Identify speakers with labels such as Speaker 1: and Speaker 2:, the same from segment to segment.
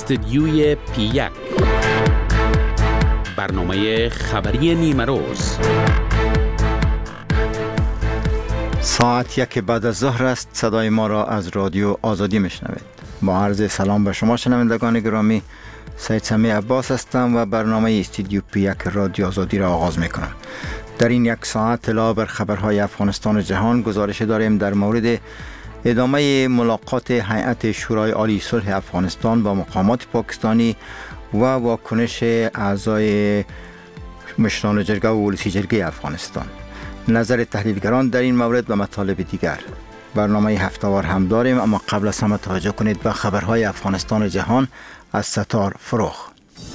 Speaker 1: استودیوی پی1 برنامه خبری نیمه روز.
Speaker 2: ساعت 1 بعد از ظهر است. صدای ما را از رادیو آزادی میشنوید. با عرض سلام به شما شنوندگان گرامی، سید سمی عباس هستم و برنامه استودیو پی1 رادیو آزادی را آغاز میکنم. در این یک ساعت اطلاع بر خبرهای افغانستان و جهان گزارش داریم در مورد ادامه ملاقات هیئت شورای عالی صلح افغانستان با مقامات پاکستانی و واکنش اعضای مشران جرگه و ولسی جرگه افغانستان، نظر تحلیلگران در این مورد و مطالب دیگر. برنامه هفته‌وار هم داریم، اما قبل از همه توجه کنید به خبرهای افغانستان و جهان از ستار فروخ.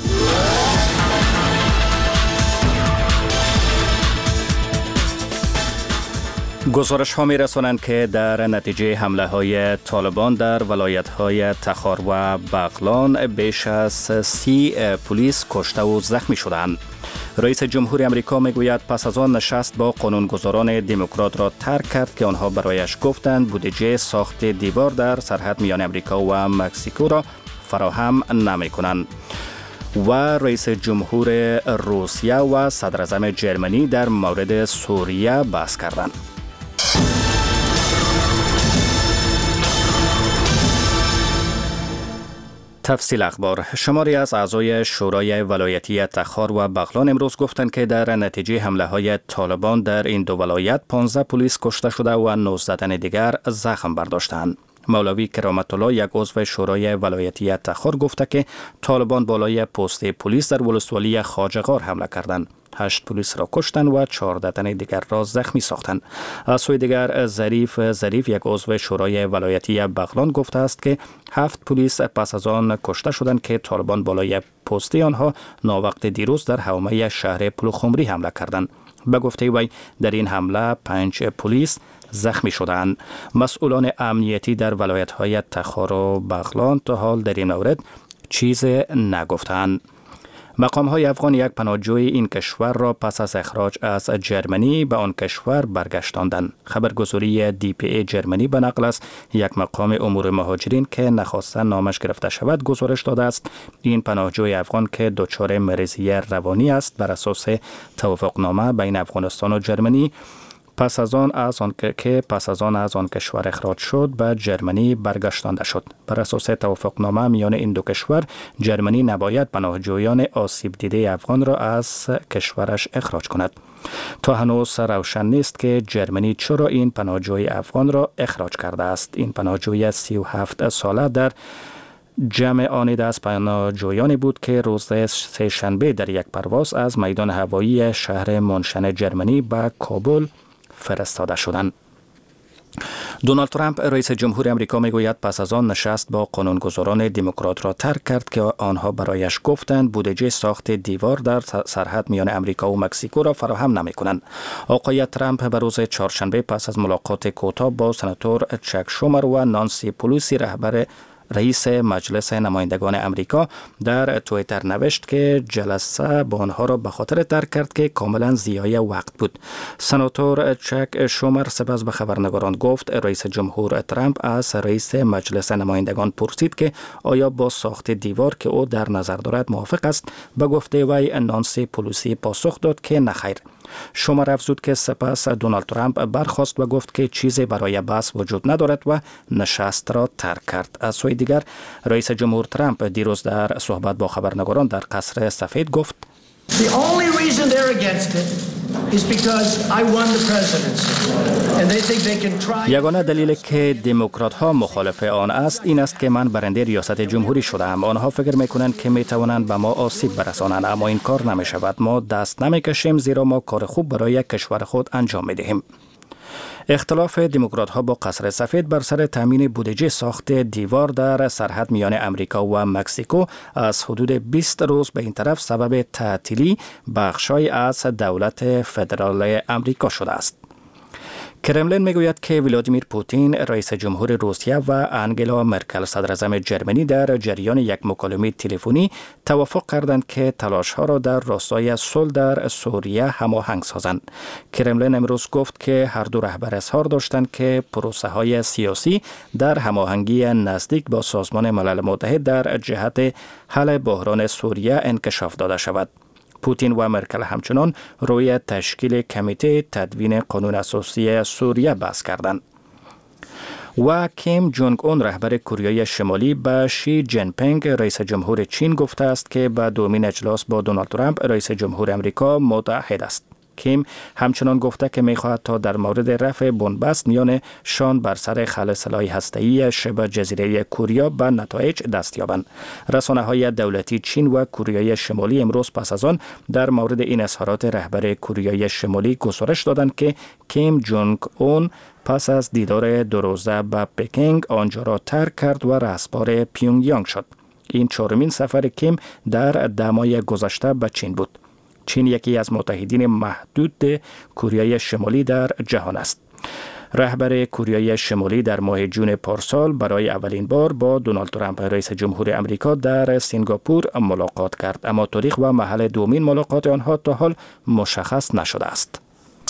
Speaker 3: گزارش ها می رسانند که در نتیجه حمله های طالبان در ولایت های تخار و بغلان بیش از 30 پلیس کشته و زخمی شدند. رئیس جمهور امریکا می گوید پس از آن نشست با قانونگذاران دموکرات را ترک کرد که آنها برایش گفتند بودجه ساخت دیوار در سرحد میان امریکا و مکزیکو را فراهم نمی کنند. و رئیس جمهور روسیه و صدر اعظم جرمنی در مورد سوریه بحث کردند. تفصیل اخبار. شماری از اعضای شورای ولایتی تخار و بغلان امروز گفتند که در نتیجه حمله های طالبان در این دو ولایت 15 پلیس کشته شده و 19 تن دیگر زخم برداشتند. مولوی کرامت الله، یک عضو شورای ولایتی تخار، گفته که طالبان بالای پست پلیس در ولسوالی خواجه‌غار حمله کردند. 8 پلیس را کشتند و 14 تن دیگر را زخمی ساختند. از سوی دیگر ظریف، یک عضو شورای ولایتی بغلان، گفته است که 7 پلیس پس از آن کشته شدند که طالبان بالای پست آنها ناوقت دیروز در حومه شهر پلوخمری حمله کردند. به گفته وی در این حمله 5 پلیس زخمی شدند. مسئولان امنیتی در ولایت‌های تخار و بغلان تا حال در این مورد چیز نگفتند. مقام‌های افغان یک پناهجوی این کشور را پس از اخراج از جرمنی به آن کشور برگشتاندند. خبرگزاری DPA جرمنی به نقل از یک مقام امور مهاجرین که نخواستن نامش گرفته شود گزارش داده است این پناهجوی افغان که دچار مریضی روانی است بر اساس توافقنامه بین افغانستان و جرمنی پس از آن از آن کشور اخراج شد به جرمنی برگشتانده شد. بر اساس توافقنامه میان این دو کشور، جرمنی نباید پناهجویان آسیب دیده افغان را از کشورش اخراج کند. تا هنوز روشن نیست که جرمنی چرا این پناهجوی افغان را اخراج کرده است. این پناهجوی 37 ساله در جمع آنیده از پناهجویانی بود که روز سه‌شنبه در یک پرواز از میدان هوایی شهر مونشن جرمنی به کابل فرستاده شدند. دونالد ترامپ، رئیس جمهور امریکا، میگوید پس از آن نشست با قانونگذاران دموکرات را ترک کرد که آنها برایش گفتند بودجه ساخت دیوار در سرحد میان امریکا و مکزیکو را فراهم نمی‌کنند. آقای ترامپ به روز چهارشنبه پس از ملاقات کوتاه با سناتور چک شومر و نانسی پلوسی، رئیس مجلس نمایندگان امریکا، در توییتر نوشت که جلسه با آنها را به خاطر ترک کرد که کاملا ضیاع وقت بود. سناتور چک شومر سپس به خبرنگاران گفت رئیس جمهور ترامپ از رئیس مجلس نمایندگان پرسید که آیا با ساخت دیوار که او در نظر دارد موافق است. به گفته وی نانسی پلوسی پاسخ داد که نخیر. شومر افزود که سپس دونالد ترامپ برخاست و گفت که چیزی برای بحث وجود ندارد و نشست را ترک کرد. از سوی دیگر رئیس جمهور ترامپ دیروز در صحبت با خبرنگاران در قصر سفید گفت
Speaker 4: The only reason they're against it is because I won the presidency and they think they can try.
Speaker 3: یگانه دلیل که دموکرات ها مخالف آن است این است که من برنده ریاست جمهوری شدم. آنها فکر میکنند که میتوانند به ما آسیب برسانند، اما این کار نمی شود. ما دست نمیکشیم زیرا ما کار خوب برای کشور خود انجام میدهیم. اختلاف دموکرات ها با قصر سفید بر سر تامین بودجه ساخت دیوار در سرحد میان امریکا و مکزیکو از حدود 20 روز به این طرف سبب تعطیلی بخشای از دولت فدرال امریکا شده است. کرملین میگوید که ولادیمیر پوتین رئیس جمهور روسیه و انگلا مرکل صدراعظم جرمنی در جریان یک مکالمه تلفنی توافق کردند که تلاش‌ها را در راستای صلح در سوریه هماهنگ سازند. کرملین امروز گفت که هر دو رهبر اظهار داشتند که پروسه‌های سیاسی در هماهنگی نزدیک با سازمان ملل متحد در جهت حل بحران سوریه انکشاف داده شود. پوتین و مرکل همچنان روی تشکیل کمیته تدوین قانون اساسی سوریه بحث کردند. و کیم جونگ اون رهبر کره شمالی به شی جین پینگ رئیس جمهور چین گفته است که به دومین اجلاس با دونالد ترامپ رئیس جمهور امریکا متحد است. کیم همچنان گفته که می‌خواهد تا در مورد رفع بنبست میان شان بر سر خل سلاح هسته‌ای شبه جزیره کره به نتایج دست یابند. رسانه‌های دولتی چین و کره شمالی امروز پس از آن در مورد این اظهارات رهبر کره شمالی گزارش دادند که کیم جونگ اون پس از دیدار 2 روزه به پکینگ آنجا را ترک کرد و رهبر پیونگ شد. این چهارمین سفر کیم در 10 ماه گذشته به چین بود. چین یکی از متحدین محدود کره شمالی در جهان است. رهبر کره شمالی در ماه جون پارسال برای اولین بار با دونالد ترامپ رئیس جمهور امریکا در سینگاپور ملاقات کرد، اما تاریخ و محل دومین ملاقات آنها تا حال مشخص نشده است.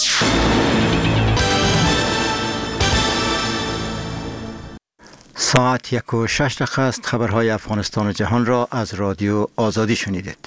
Speaker 2: ساعت 1:06 است. خبرهای افغانستان و جهان را از رادیو آزادی شنیدید.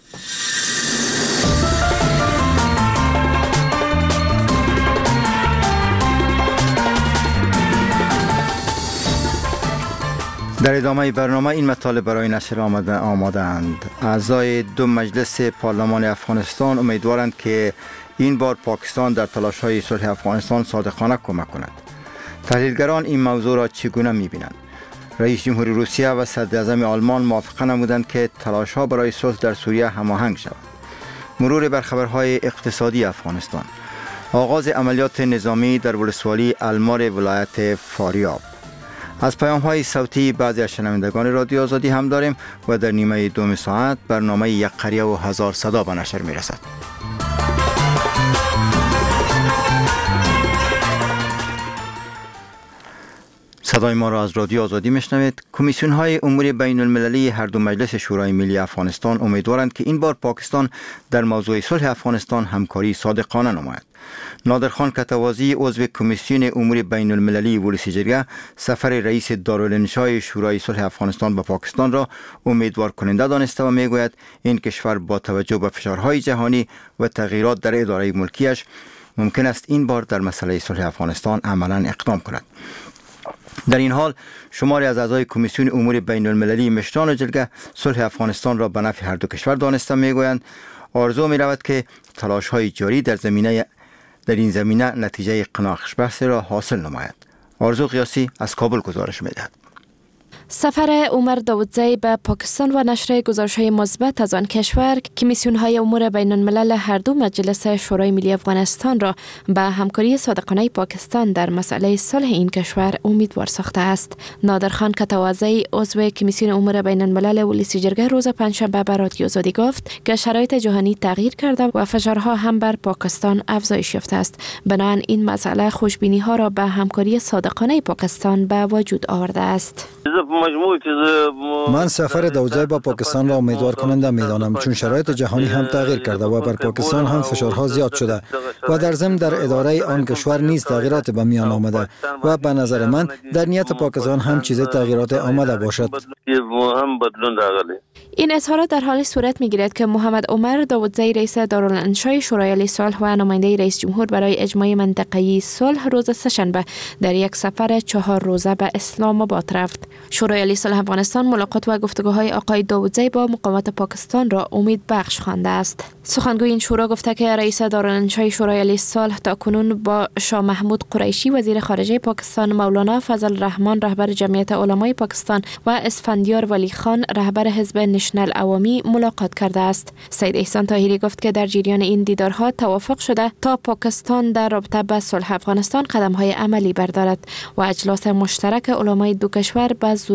Speaker 2: در ادامه برنامه این مطالب برای نشر آماده‌اند. اعضای 2 مجلس پارلمان افغانستان امیدوارند که این بار پاکستان در تلاش‌های صلح افغانستان صادقانه کمک کند. تحلیلگران این موضوع را چگونه می‌بینند؟ رئیس جمهور روسیه و صدراعظم آلمان موافقه نمودند که تلاش‌ها برای صلح در سوریه هماهنگ شود. مرور بر خبرهای اقتصادی افغانستان. آغاز عملیات نظامی در ولسوالی المار ولایت فاریاب. از پیام‌های صوتی بعضی از شنوندگان رادیو آزادی هم داریم و در نیمه دوم ساعت برنامه یک قریه و هزار صدا به نشر می‌رسد. صدای ما را از رادیو آزادی میشنوید. کمیسیون‌های امور بین المللی هر دو مجلس شورای ملی افغانستان امیدوارند که این بار پاکستان در موضوع صلح افغانستان همکاری صادقانه نماید. نادرخان کتوازی عضو کمیسیون امور بین المللی ولسی جرگه سفر رئیس دارالانشای شورای صلح افغانستان به پاکستان را امیدوار کننده دانسته و میگوید این کشور با توجه به فشارهای جهانی و تغییرات در اداره ملکیش ممکن است این بار در مسئله صلح افغانستان عملاً اقدام کند. در این حال شماری از اعضای کمیسیون امور بین المللی مشران جرگه صلح افغانستان را به نفع هر دو کشور دانسته میگویند آرزو می رود که تلاش های جاری در این زمینه نتیجه قناعتبخش را حاصل نماید. آرزو قیاسی از کابل گزارش می دهد.
Speaker 5: سفر عمر داودزی به پاکستان و نشر گزارش‌های مثبت از آن کشور کمیسیون‌های امور بین الملل هر دو مجلس شورای ملی افغانستان را به همکاری صادقانه پاکستان در مسئله صلح این کشور امیدوار ساخته است. نادرخان کتوازی عضو کمیسیون امور بین الملل ولسی جرگه روز پنجشنبه به رادیو آزادی گفت که شرایط جهانی تغییر کرده و فشارها هم بر پاکستان افزایش یافته است. بنابراین این مسئله خوشبینی‌ها را به همکاری صادقانه پاکستان به وجود آورده است.
Speaker 6: من سفر داودزی با پاکستان را امیدوار کننده می‌دانم، چون شرایط جهانی هم تغییر کرده و بر پاکستان هم فشارها زیاد شده و در ضمن در اداره آن کشور نیز تغییرات به میان آمده و به نظر من در نیت پاکستان هم چیز تغییرات آمده باشد.
Speaker 5: این اظهارات در حالی صورت می‌گیرد که محمد عمر داودزی رئیس دارالانشای شورای صلح و نماینده رئیس جمهور برای اجماع منطقه‌ای صلح روز سه‌شنبه در یک سفر 4 روزه به اسلام آباد رفت. شورای صلح افغانستان ملاقات و گفتگوهای آقای داودزی با مقامات پاکستان را امید بخش خوانده است. سخنگوی این شورا گفته که رئیس دارالانشای شورای صلح تاکنون با شاه محمود قریشی وزیر خارجه پاکستان، مولانا فضل الرحمن رهبر جمعیت علمای پاکستان و اسفندیار ولی خان رهبر حزب نشنل عوامی ملاقات کرده است. سید احسان طاهری گفت که در جریان این دیدارها توافق شده تا پاکستان در رابطه با صلح افغانستان قدم‌های عملی بردارد و اجلاس مشترک علمای دو کشور به زودی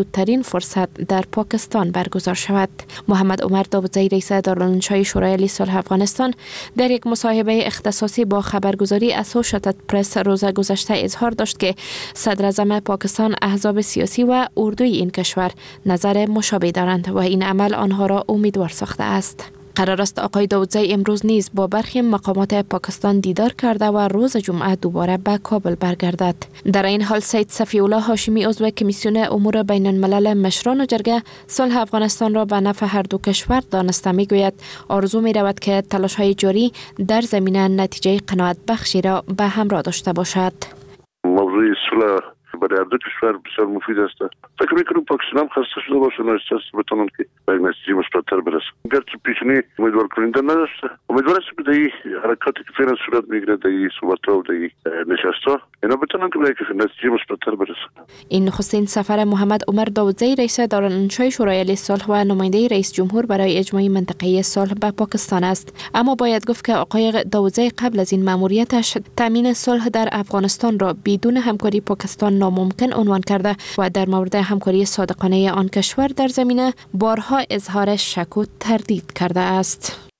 Speaker 5: زودترین فرصت در پاکستان برگزار شود. محمد عمر داودزی رئیس دارالانشای شورای عالی صلح افغانستان در یک مصاحبه اختصاصی با خبرگزاری اسوشیتد پرس روز گذشته اظهار داشت که صدر اعظم پاکستان، احزاب سیاسی و اردوی این کشور نظر مشابه دارند و این عمل آنها را امیدوار ساخته است. قرار است آقای داودزی امروز نیز با برخی مقامات پاکستان دیدار کرده و روز جمعه دوباره به کابل برگردد. در این حال سید صفی الله هاشمی عضو کمیسیون امور بین الملل مشران و جرگه صلح افغانستان را به نفع هر دو کشور دانسته میگوید آرزو می رود که تلاش‌های جاری در زمینه نتیجه قناعت بخشی را به همراه داشته باشد.
Speaker 7: موضوع صلح برای هر دو کشور بسیار مفید است. فکر می‌کنم پاکستان هم خسته شده باشه و احساس بتونن که به نتیجه مثبت‌تر برسه. گرچه پیشنهاد امیدوار کننده نداشته، امیدوار است که در حرکاتی که فعلا صورت میگیره در صحبت‌ها و در نشست‌ها اینا بتونن که به نتیجه مثبت‌تر برسه.
Speaker 5: این نخستین سفر محمد عمر داودزی رئیس دارالانشای شورای عالی صلح و نماینده رئیس جمهور برای اجماع منطقه‌ای صلح به پاکستان است. اما باید گفت که آقای داودزی قبل از این مأموریتش تامین صلح در افغانستان را بدون همکاری پاکستان ناممکن عنوان کرده و در مورد همکاری صادقانه آن کشور در زمینه بارها اظهار شک و تردید کرده است.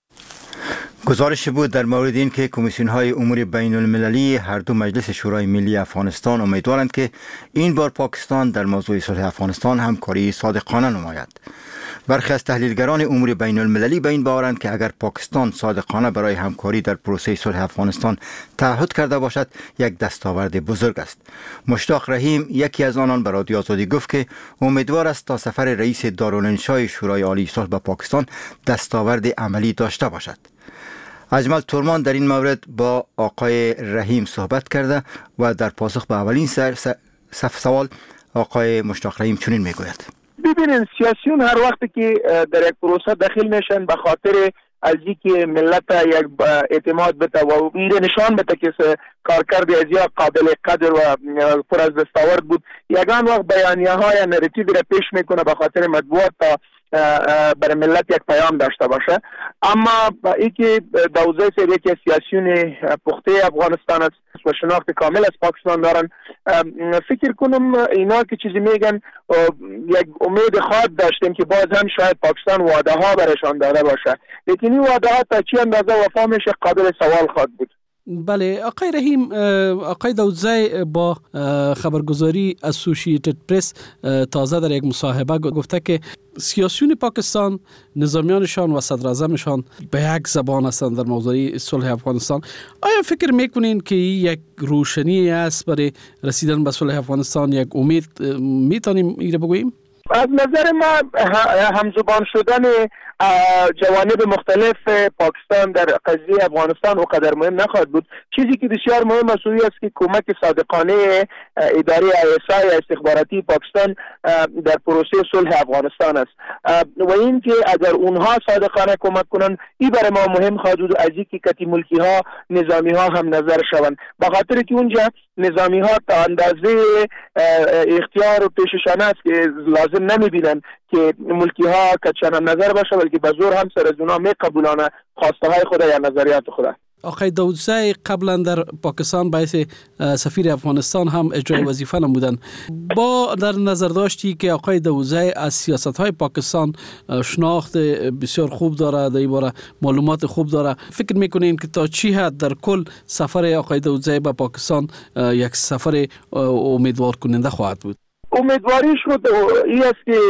Speaker 2: گزارش بود در مورد این که کمیسیون‌های امور بین المللی هر دو مجلس شورای ملی افغانستان امیدوارند که این بار پاکستان در موضوع صلح افغانستان همکاری صادقانه نماید. برخی از تحلیلگران امور بین المللی به این باورند که اگر پاکستان صادقانه برای همکاری در پروسه صلح افغانستان تعهد کرده باشد یک دستاورد بزرگ است. مشتاق رحیم یکی از آنان به رادیو آزادی گفت که امیدوار است تا سفر رئیس دارالانشای شورای عالی صلح به پاکستان دستاورد عملی داشته باشد. اجمل تورمان در این مورد با آقای رحیم صحبت کرده و در پاسخ به اولین سوال آقای مشتاق رحیم چنین میگوید:
Speaker 8: ببینید، سیاسیون هر وقتی که در یک پروسه داخل میشن به خاطر از اینکه ملت یک اعتماد بده و این نشان بده که کارکرد از یا قابل قدر و پر از دستاورد بود، یگان وقت بیانیه های نراتیو را پیش میکنه به خاطر مطبوعات تا برای ملت یک پیام داشته باشه. اما با اینکه داودزی صاحب یکی از سیاسیون پخته افغانستان است و شناخت کامل از پاکستان دارن، فکر کنم اینا که چیزی میگن یک امید خواهد داشتیم که باز هم شاید پاکستان وعده ها برشان داده باشه، لیکن این وعده ها تا چی اندازه وفا میشه قابل سوال خواهد بود.
Speaker 9: بله آقای رحیم، آقای داودزی با خبرگزاری اسوشیتد پرس تازه در یک مصاحبه گفته که سیاسیون پاکستان، نظامیانشان و صدر اعظمشان به یک زبان هستند در موضوع صلح افغانستان. آیا فکر میکنین که یک روشنی است برای رسیدن به صلح افغانستان، یک امید میتونیم ایره بگوییم؟
Speaker 8: از نظر ما همزبان شدن جوانب مختلف پاکستان در قضیه افغانستان اونقدر مهم نخواهد بود. چیزی که بسیار مهم است که کمک صادقانه اداره ISI استخباراتی پاکستان در پروسه صلح افغانستان است و این که اگر اونها صادقانه کمک کنن این برای ما مهم خواهد بود از اینکه کتی ملکی ها، نظامی ها هم نظر شوند، به خاطر که اونجا نظامی ها تا اندازه اختیار و پیششانه است که لازم نمیبینن که ملکی ها کچان نظر باشه، بلکه به زور هم سر از اونا می قبولانه خواسته های خود یا نظریات خود.
Speaker 9: آقای داودزی قبلا در پاکستان باعث سفیر افغانستان هم اجرای وظیفه نمودن. با در نظر داشتی که آقای داودزی از سیاست های پاکستان شناخت بسیار خوب داره، در این باره معلومات خوب داره، فکر میکنین که تا چی حد در کل سفر آقای داودزی به پاکستان یک سفر امیدوار کننده خواهد بود؟
Speaker 8: امیدواریش بود این است که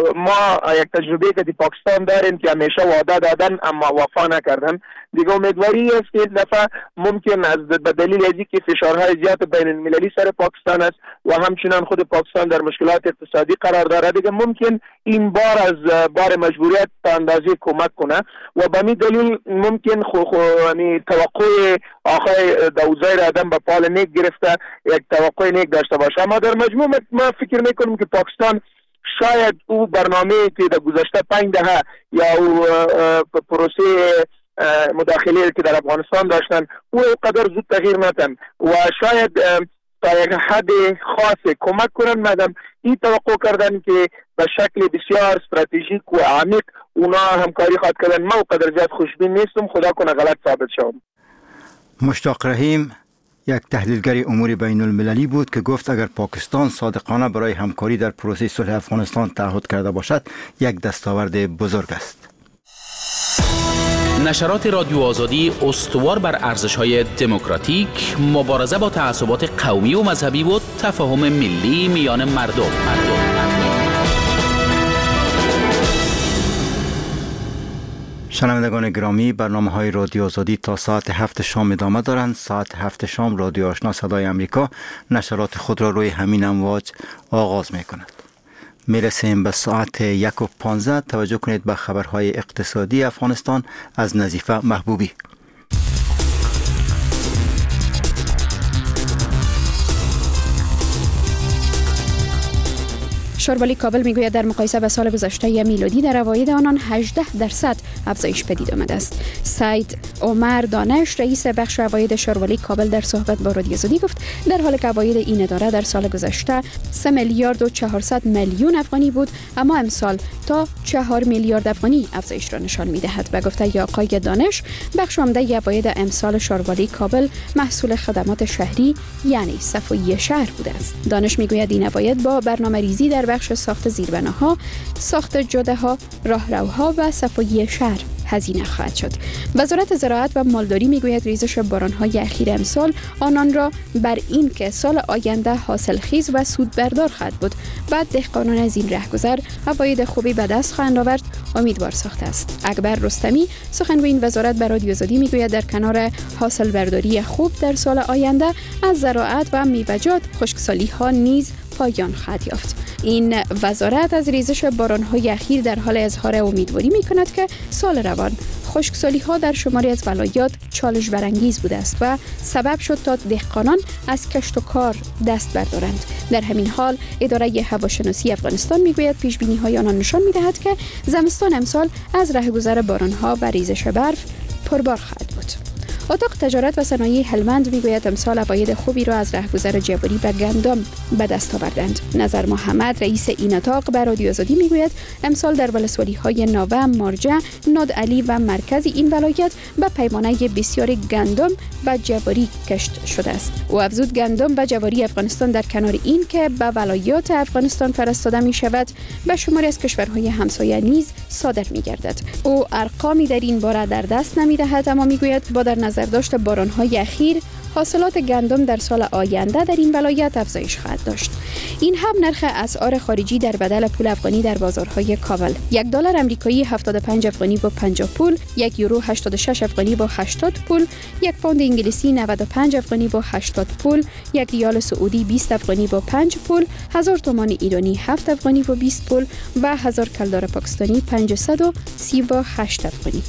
Speaker 8: ما یک تجربه که در پاکستان داریم که همیشه وعده دادن اما وفا نکردن. دیگه امیدواری است که این دفعه ممکن از به دلیل از اینکه فشارهای زیاد بین المللی سر پاکستان است و همچنان خود پاکستان در مشکلات اقتصادی قرار داره، دیگه ممکن این بار از بار مجبوریت به اندازه کمک کنه و به این دلیل ممکن یعنی توقع آقای داودزی را آدم به پال نیک گرفته یک توقع نیک داشته باشه. اما در مجموع ما فکر میکنم که پاکستان شاید او برنامه که در گذشته 5 دهه یا او پروسه مداخله که در افغانستان داشتن او قدر زود تغییر ندن و شاید تا یک حد خاص کمک کنن. مدام این توقع کردن که به شکل بسیار استراتژیک و عمیق اونا همکاری خواهد کردن. ما قدر زیاد خوشبین نیستم، خدا کنه غلط ثابت شوم.
Speaker 2: مشتاق رحیم یک تحلیلگر امور بین المللی بود که گفت اگر پاکستان صادقانه برای همکاری در پروسه صلح افغانستان تعهد کرده باشد یک دستاورد بزرگ است.
Speaker 1: نشرات رادیو آزادی استوار بر ارزش‌های دموکراتیک، مبارزه با تعصبات قومی و مذهبی و تفاهم ملی میان مردم.
Speaker 2: شنوندگان گرامی، برنامه‌های رادیو آزادی تا ساعت 7 شام ادامه دارند. ساعت 7 شام رادیو آشنا صدای امریکا نشرات خود را روی همین امواج آغاز می‌کند. میرسیم به ساعت 1:15. توجه کنید به خبرهای اقتصادی افغانستان از نظیفه محبوبی.
Speaker 10: شوربالی کابل میگوید در مقایسه با سال گذشته میلادی در عواید آنان 18% افزایش پدید آمده است. سید عمر دانش رئیس بخش عواید شوربالی کابل در صحبت با رادیو آزادی گفت در حالی که عواید این اداره در سال گذشته 3 میلیارد و 400 میلیون افغانی بود، اما امسال تا 4 میلیارد افغانی افزایش را نشان میدهد. و گفته آقای دانش بخش عمده عواید امسال شوربالی کابل محصول خدمات شهری یعنی صفایی شهر بوده است. دانش میگوید این عواید با برنامه‌ریزی در بخش ساخت زیربناها، ساخت جاده‌ها، راهروها و صفایی شهر هزینه خواهد شد. وزارت زراعت و مالداری میگوید ریزش باران‌های اخیر امسال آنان را بر این که سال آینده حاصلخیز و سودبردار خواهد بود. بعد دهقانان از این رهگذر عواید خوبی به دست خواهند آورد امیدوار ساخته است. اکبر رستمی سخنگوی این وزارت به رادیو آزادی میگوید در کنار حاصل برداری خوب در سال آینده از زراعت و میوه‌جات خشکسالی‌ها نیز پایان خواهد یافت. این وزارت از ریزش باران‌های اخیر در حال اظهار امیدواری می‌کند که سال روان خشکسالی‌ها در شماری از ولایات چالش برانگیز بوده است و سبب شد تا دهقانان از کشت و کار دست بردارند. در همین حال اداره هواشناسی افغانستان میگوید پیش‌بینی‌های آنان نشان می‌دهد که زمستان امسال از رهگذر باران‌ها و ریزش برف پربار خواهد بود. اتاق تجارت و صنایع هلمند میگوید امسال عواید خوبی را از رهگذر جبری به گندم به دست آوردند. نظر محمد رئیس این اتاق به رادیو آزادی میگوید امسال در ولسوالی‌های ناوه، مارجه، نادعلی و مرکز این ولایت به پیمانه بسیار گندم و جواری کشت شده است. او افزود گندم و جواری افغانستان در کنار این که به ولایات افغانستان فرستاده می شود به شماری از کشورهای همسایه نیز صادر می گردد. او ارقامی در این باره در دست نمی دهد، اما می گوید با در نظر داشت باران‌های اخیر حاصلات گندم در سال آینده در این ولایت افزایش خواهد داشت. این هم نرخ اسعار خارجی در بدل پول افغانی در بازارهای کابل: $1 آمریکایی 75 افغانی با 50 پول، €1 86 افغانی با 80 پول، یک پوند انگلیسی 95 افغانی با 80 پول، یک ریال سعودی 20 افغانی با 5 پول، 1000 تومان ایرانی 7 افغانی با 20 پول و 1000 کلدار پاکستانی 538 افغانی.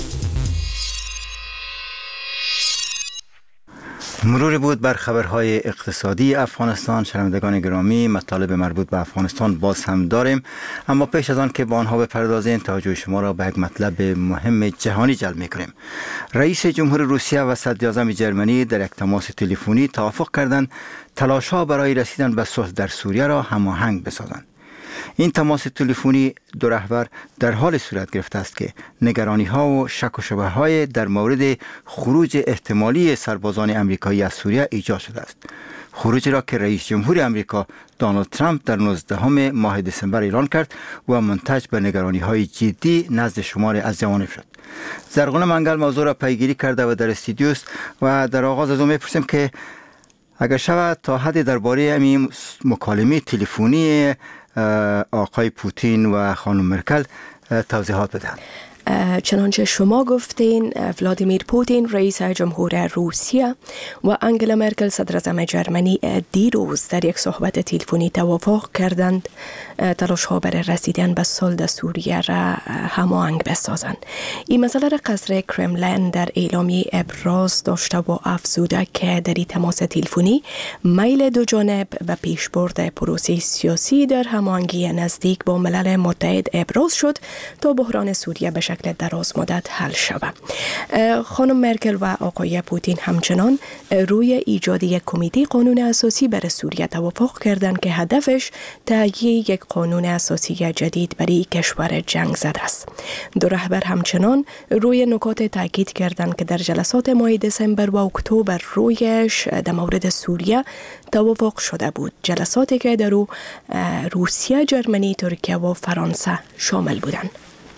Speaker 2: مروری بود بر خبرهای اقتصادی افغانستان. شنوندگان گرامی، مطالب مربوط به افغانستان باز هم داریم، اما پیش از آن که با آنها بپردازیم توجه شما را به یک مطلب مهم جهانی جلب می‌کنیم. رئیس جمهور روسیه و صدراعظم جرمنی در یک تماس تلفنی توافق کردند تلاش‌ها برای رسیدن به صلح در سوریه را هماهنگ بسازند. این تماس تلفنی دو رهبر در حال صورت گرفته است که نگرانی‌ها و شک و شبهه‌های در مورد خروج احتمالی سربازان آمریکایی از سوریه ایجاد شده است. خروجی را که رئیس جمهور آمریکا دونالد ترامپ در 19 ماه دسامبر اعلان کرد و منتج به نگرانی‌های جدی نزد شماری از جوانب شد. زرغونه منگل موضوع را پیگیری کرده و در استودیو است و در آغاز از او می‌پرسیم که اگر شود تا حدی درباره این مکالمه تلفنی آقای پوتین و خانم مرکل توضیحات بدهند.
Speaker 11: چنانچه شما گفتین، ولادیمیر پوتین رئیس جمهور روسیه و انگلا مرکل صدراعظم جرمنی دیروز در یک صحبت تلفنی توافق کردند تلاش‌ها برای رسیدن به صلح در سوریه را هماهنگ بسازند. این مسئله را قصر کرملین در اعلامیه ابراز داشته و افزوده که در این تماس تلفنی میل دو جانب و پیشبرد پروسه سیاسی در هماهنگی نزدیک با ملل متحد ابراز شد تا بحران سوریه به شکل شکل دراز مدت حل شود. خانم مرکل و آقای پوتین همچنان روی ایجاد یک کمیته قانون اساسی برای سوریه توافق کردند که هدفش تهیه یک قانون اساسی جدید برای کشور جنگ زده است. دو رهبر همچنان روی نکات تاکید کردند که در جلسات ماه دسامبر و اکتبر رویش در مورد سوریه توافق شده بود. جلساتی که در روسیه، جرمنی، ترکیه و فرانسه شامل بودند.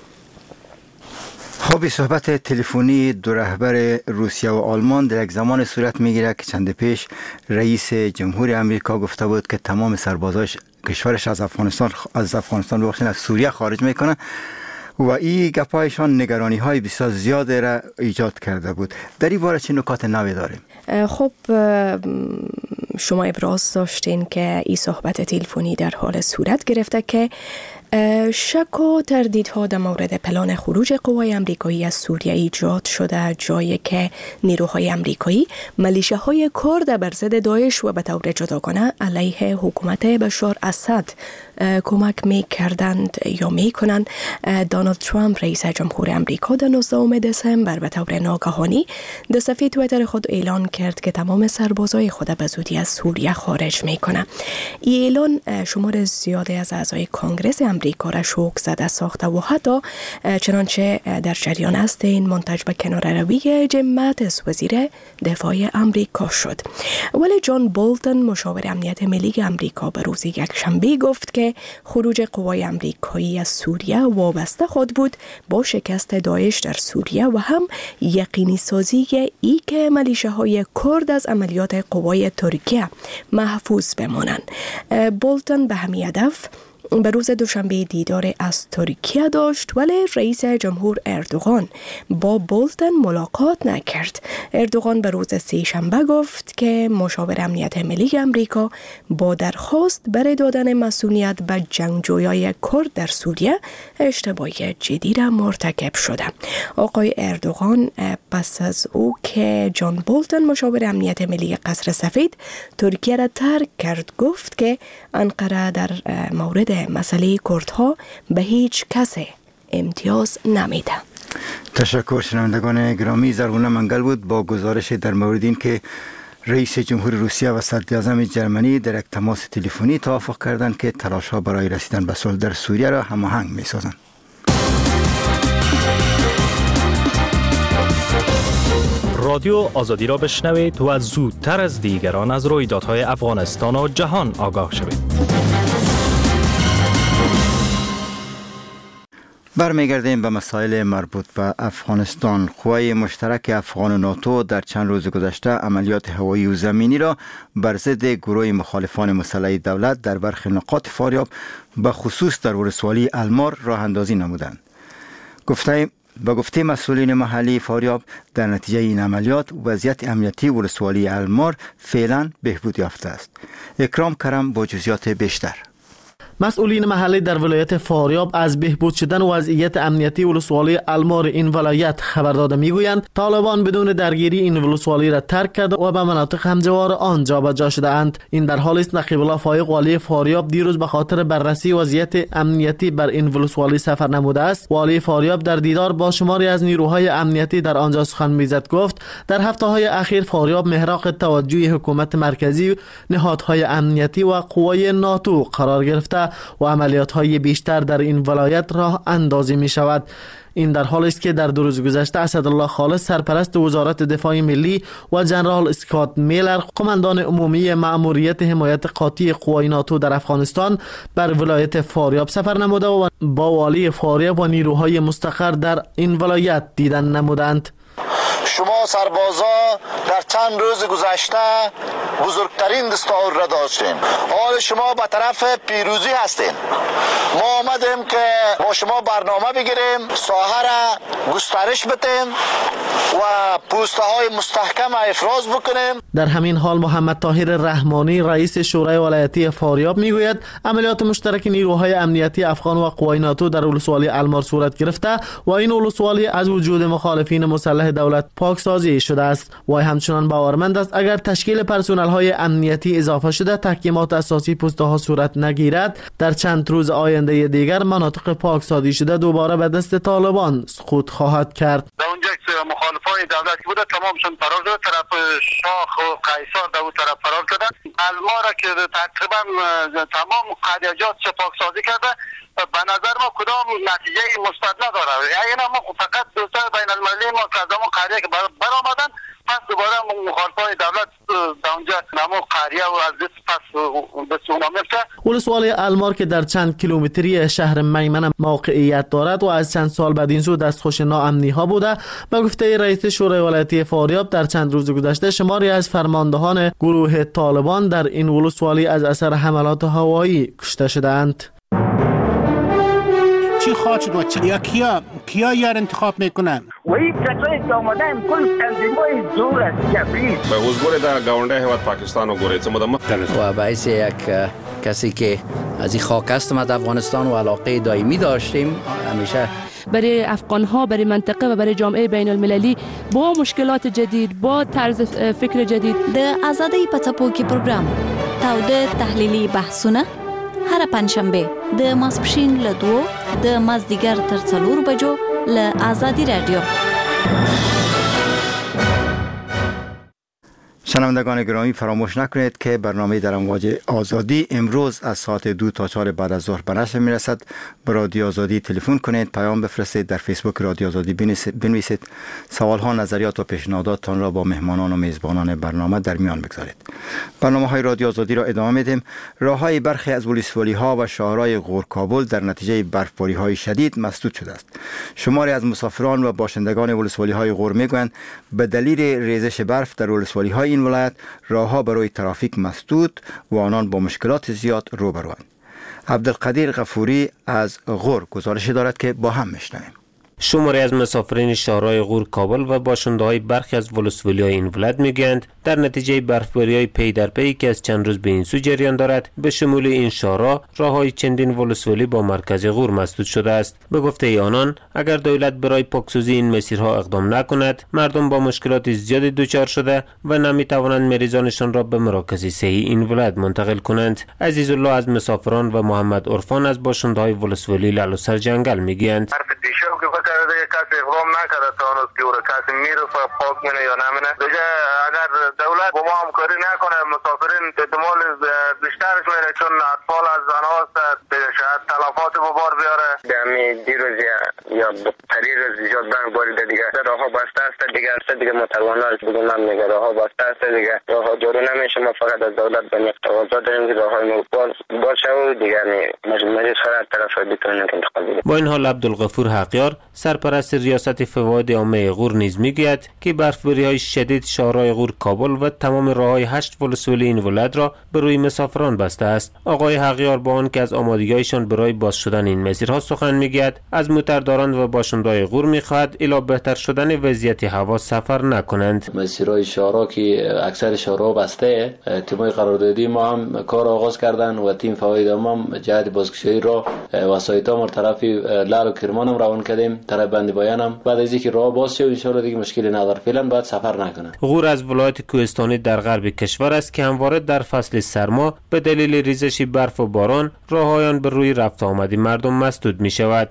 Speaker 2: خب صحبت تلفنی دو رهبر روسیه و آلمان در یک زمان صورت میگیره که چند پیش رئیس جمهور امریکا گفته بود که تمام سربازاش کشورش از افغانستان بخشن از سوریه خارج میکنه و این گپایشان نگرانی های بسیار زیاد را ایجاد کرده بود. در این باره چه نکات نوی داریم؟
Speaker 11: خب شما ابراز داشتین که این صحبت تلفنی در حال صورت گرفته که شک و تردیدها در مورد پلان خروج قوای امریکایی از سوریه ایجاد شده، جایی که نیروهای امریکایی ملیشه‌های کرد بر ضد داعش و به طور جداگانه علیه حکومت بشار اسد کمک می‌کردند یا می‌کنند. دونالد ترامپ رئیس جمهور امریکا در 19 دسامبر به طور ناگهانی در صفحه توییتر خود اعلان کرد که تمام سربازای خود به زودی از سوریه خارج می‌کنند. این اعلان شمار زیادی از اعضای کنگره امریکا را شوک زده ساخته و حتی چنانچه در جریان است این منتج به کناره‌روی جیم ماتیس وزیر دفاع امریکا شد. ولی جان بولتن مشاور امنیت ملی امریکا به روز یکشنبه گفت که خروج قوای امریکایی از سوریه وابسته خود بود با شکست داعش در سوریه و هم یقینی سازی ای که ملیشه‌های کرد از عملیات قوای ترکیه محفوظ بمانند. بولتن به همین هدف به روز دوشنبه دیدار از ترکیه داشت، ولی رئیس جمهور اردوغان با بولتن ملاقات نکرد. اردوغان به روز سه‌شنبه گفت که مشاور امنیت ملی امریکا با درخواست برای دادن مسئولیت به جنگجویان کرد در سوریه اشتباهی جدی را مرتکب شده. آقای اردوغان پس از او که جان بولتن مشاور امنیت ملی قصر سفید ترکیه را ترک کرد گفت که انقره در مورد مسئله کردها به هیچ کسی امتیاز نمیده.
Speaker 2: تشکر. شنوندگان گرامی، زرغونه منگل بود با گزارش در مورد این که رئیس جمهور روسیه و صدر اعظم جرمنی در یک تماس تلفنی توافق کردند که تلاش‌ها برای رسیدن به صلح در سوریه را هماهنگ می‌سازند.
Speaker 12: رادیو آزادی را بشنوید و زودتر از دیگران از رویدادهای افغانستان و جهان آگاه شوید.
Speaker 2: برمیگردیم به مسائل مربوط به افغانستان. قوای مشترک افغان و ناتو در چند روز گذشته عملیات هوایی و زمینی را بر ضد گروه مخالفان مسلح دولت در برخی نقاط فاریاب به خصوص در ولسوالی المار راه اندازی نمودند. با گفته مسئولین محلی فاریاب، در نتیجه این عملیات وضعیت امنیتی ولسوالی المار فعلا بهبود یافته است. اکرام کرم با جزئیات بیشتر.
Speaker 13: مسئولین محلی در ولایت فاریاب از بهبود شدن وضعیت امنیتی ولسوالی المار این ولایت خبر داده میگویند طالبان بدون درگیری این ولسوالی را ترک کرده و به مناطق همجوار آن جابجا شده اند. این در حالی است نقیب الله فایق والی فاریاب دیروز به خاطر بررسی وضعیت امنیتی بر این ولسوالی سفر نموده است. والی فاریاب در دیدار با شماری از نیروهای امنیتی در آنجا سخن میزد. گفت در هفته‌های اخیر فاریاب محراق توجه حکومت مرکزی، نهادهای امنیتی و قوای ناتو قرار گرفته و عملیات‌های بیشتر در این ولایت راه اندازی می شود. این در حالی است که در دو روز گذشته اسدالله خالص سرپرست وزارت دفاع ملی و جنرال اسکات میلر قماندان عمومی مأموریت حمایت قاطع قوای ناتو در افغانستان بر ولایت فاریاب سفر نموده و با والی فاریاب و نیروهای مستقر در این ولایت دیدن نمودند.
Speaker 14: شما سربازا در چند روز گذشته بزرگترین دستاور را داشتین. حال شما به طرف پیروزی هستین. ما آمدیم که با شما برنامه بگیریم، ساحه را گسترش بدیم و پوسته های مستحکم افراز بکنیم.
Speaker 13: در همین حال محمد طاهر رحمانی رئیس شورای ولایتی فاریاب میگوید عملیات مشترک نیروهای امنیتی افغان و قوای ناتو در ولسوالی المار صورت گرفته و این ولسوالی از وجود مخالفین مسلح دولت پاکسازی شده است. وی همچنان باورمند است اگر تشکیل پرسنل های امنیتی اضافه شده تحکیمات اساسی پوستها صورت نگیرد، در چند روز آینده دیگر مناطق پاکسازی شده دوباره به دست طالبان سقوط خواهد کرد.
Speaker 14: در اونجا که مخالفای دولتی بوده تمامشون فرار شده، طرف شاخ و قیصر در اون طرف فرار کرده. المارا که تقریبا تمام قریجات پاکسازی کرده، به نظر ما کدام نتیجه مثبت نداره. یعنی ما فقط دوستان بین المللی ما که از اون قریه که برآمدن پس دوباره مخالفای دولت در اونجا نمو قریه و از پس به سونا میفته.
Speaker 13: ولسوالی المار که در چند کیلومتری شهر میمنه موقعیت دارد و از چند سال بعد این سو دستخوش ناامنی ها بوده، به گفته رئیس شورای ولایتی فاریاب در چند روز گذشته شماری از فرماندهان گروه طالبان در این ولسوالی از اثر حملات هوایی کشته شدند.
Speaker 15: چی خواهد شد و کیا یار انتخاب میکنن؟
Speaker 16: و این کسایی که آمدن کل تنظیمای زور است جبری
Speaker 17: به حضور در گاونده هیواد پاکستان و گوریت
Speaker 18: و باعث یک کسی که از این خاک هستم از افغانستان و علاقه دائمی داشتیم همیشه
Speaker 19: برای افغان‌ها، برای منطقه و برای جامعه بین المللی با مشکلات جدید، با طرز فکر جدید.
Speaker 20: د آزادۍ په څپو کې پروګرام تاوده تحلیلي بحثونه هر پنځشنبه د ماسپښین له 2 د مازدیګر تر 4 بجو له آزادی رادیو.
Speaker 2: شنوندگان گرامی فراموش نکنید که برنامه در امواج آزادی امروز از ساعت 2 تا 4 بعد از ظهر به نشر میرسد. به رادیو آزادی تلفن کنید، پیام بفرستید، در فیسبوک رادیو آزادی بنویسید، سوالها، نظریات و پیشنهاداتتان را با مهمانان و میزبانان برنامه در میان بگذارید. برنامه های رادیو آزادی را ادامه میدیم. راههای برخی از ولسوالی ها و شهرهای غور کابل در نتیجه برفباری های شدید مسدود شده است. شماری از مسافران و باشندگان ولسوالی های غور میگویند به دلیل ریزش برف در ولسوالی های این ولایت راهها برای ترافیک مسدود و آنان با مشکلات زیاد روبروند. عبدالقدیر غفوری از غور گزارش دارد که با هم میشنویم.
Speaker 21: شماری از مسافرین شهرهای غور کابل و باشنده‌های برخی از ولسوالی‌های این ولایت میگویند در نتیجه برفباری‌های پی در پی که از چند روز به این سو جریان دارد به شمول این شهرها راههای چندین ولسوالی با مرکز غور مسدود شده است. به گفته آنان اگر دولت برای پاکسازی این مسیرها اقدام نکند مردم با مشکلات زیادی دچار شده و نمی‌توانند مریضانشان را به مراکز صحی این ولایت منتقل کنند. عزیزالله از مسافران و محمد عرفان از باشنده‌های ولسوالی لالو سرجنگل میگویند
Speaker 14: دیگه کسی اقدام نکرده تا هنوز که او را کسی میره پاک منه یا نمینه دیگه اگر دولت با ما همکاری نکنه مسافرین احتمال بیشترش میره چون اطفال از زنها است شاید تلفات به بار بیاره
Speaker 22: دمی دیروز یا پری روز زیاد برف باریده دیگه راهها بسته است دیگه متوانا است دیگه من میگه راهها بسته است دیگه راهها جارو نمیشه. ما فقط از دولت به تقاضا داریم که راههای باشه و دیگه مجلس خرد طرف بتونیم انتقال بده.
Speaker 21: با این حال عبدالغفور حقیار سرپرست ریاست فواید عامه غور نیز میگوید که برفباری‌های شدید شهرهای غور کابل و تمام راههای 8 ولسوالی این ولایت را به روی مسافران بسته است. آقای حقیار با آن که از آمادگی‌هایشان برای باز شدن این مسیرها سخن میگوید از موترداران و باشنده‌های غور میخواهد الی بهتر شدن وضعیت هوا سفر نکنند.
Speaker 23: مسیرهای شهرها که اکثر شهرها بسته، تیم‌های قراردادی ما هم کار آغاز کردن و تیم فواید هم جهت بازگشایی را وسایط‌ها ما طرف لال و کرمان هم روان کردیم، طرف بند بیانم بعد از اینکه راه باز شه ان شاء الله دیگه مشکلی نداره، فعلا باید سفر نکنه.
Speaker 21: غور از ولایت کوهستانی در غرب کشور است که همواره در فصل سرما به دلیل ریزش برف و باران راههایان به روی رفت آمدی مردم مسدود می شود.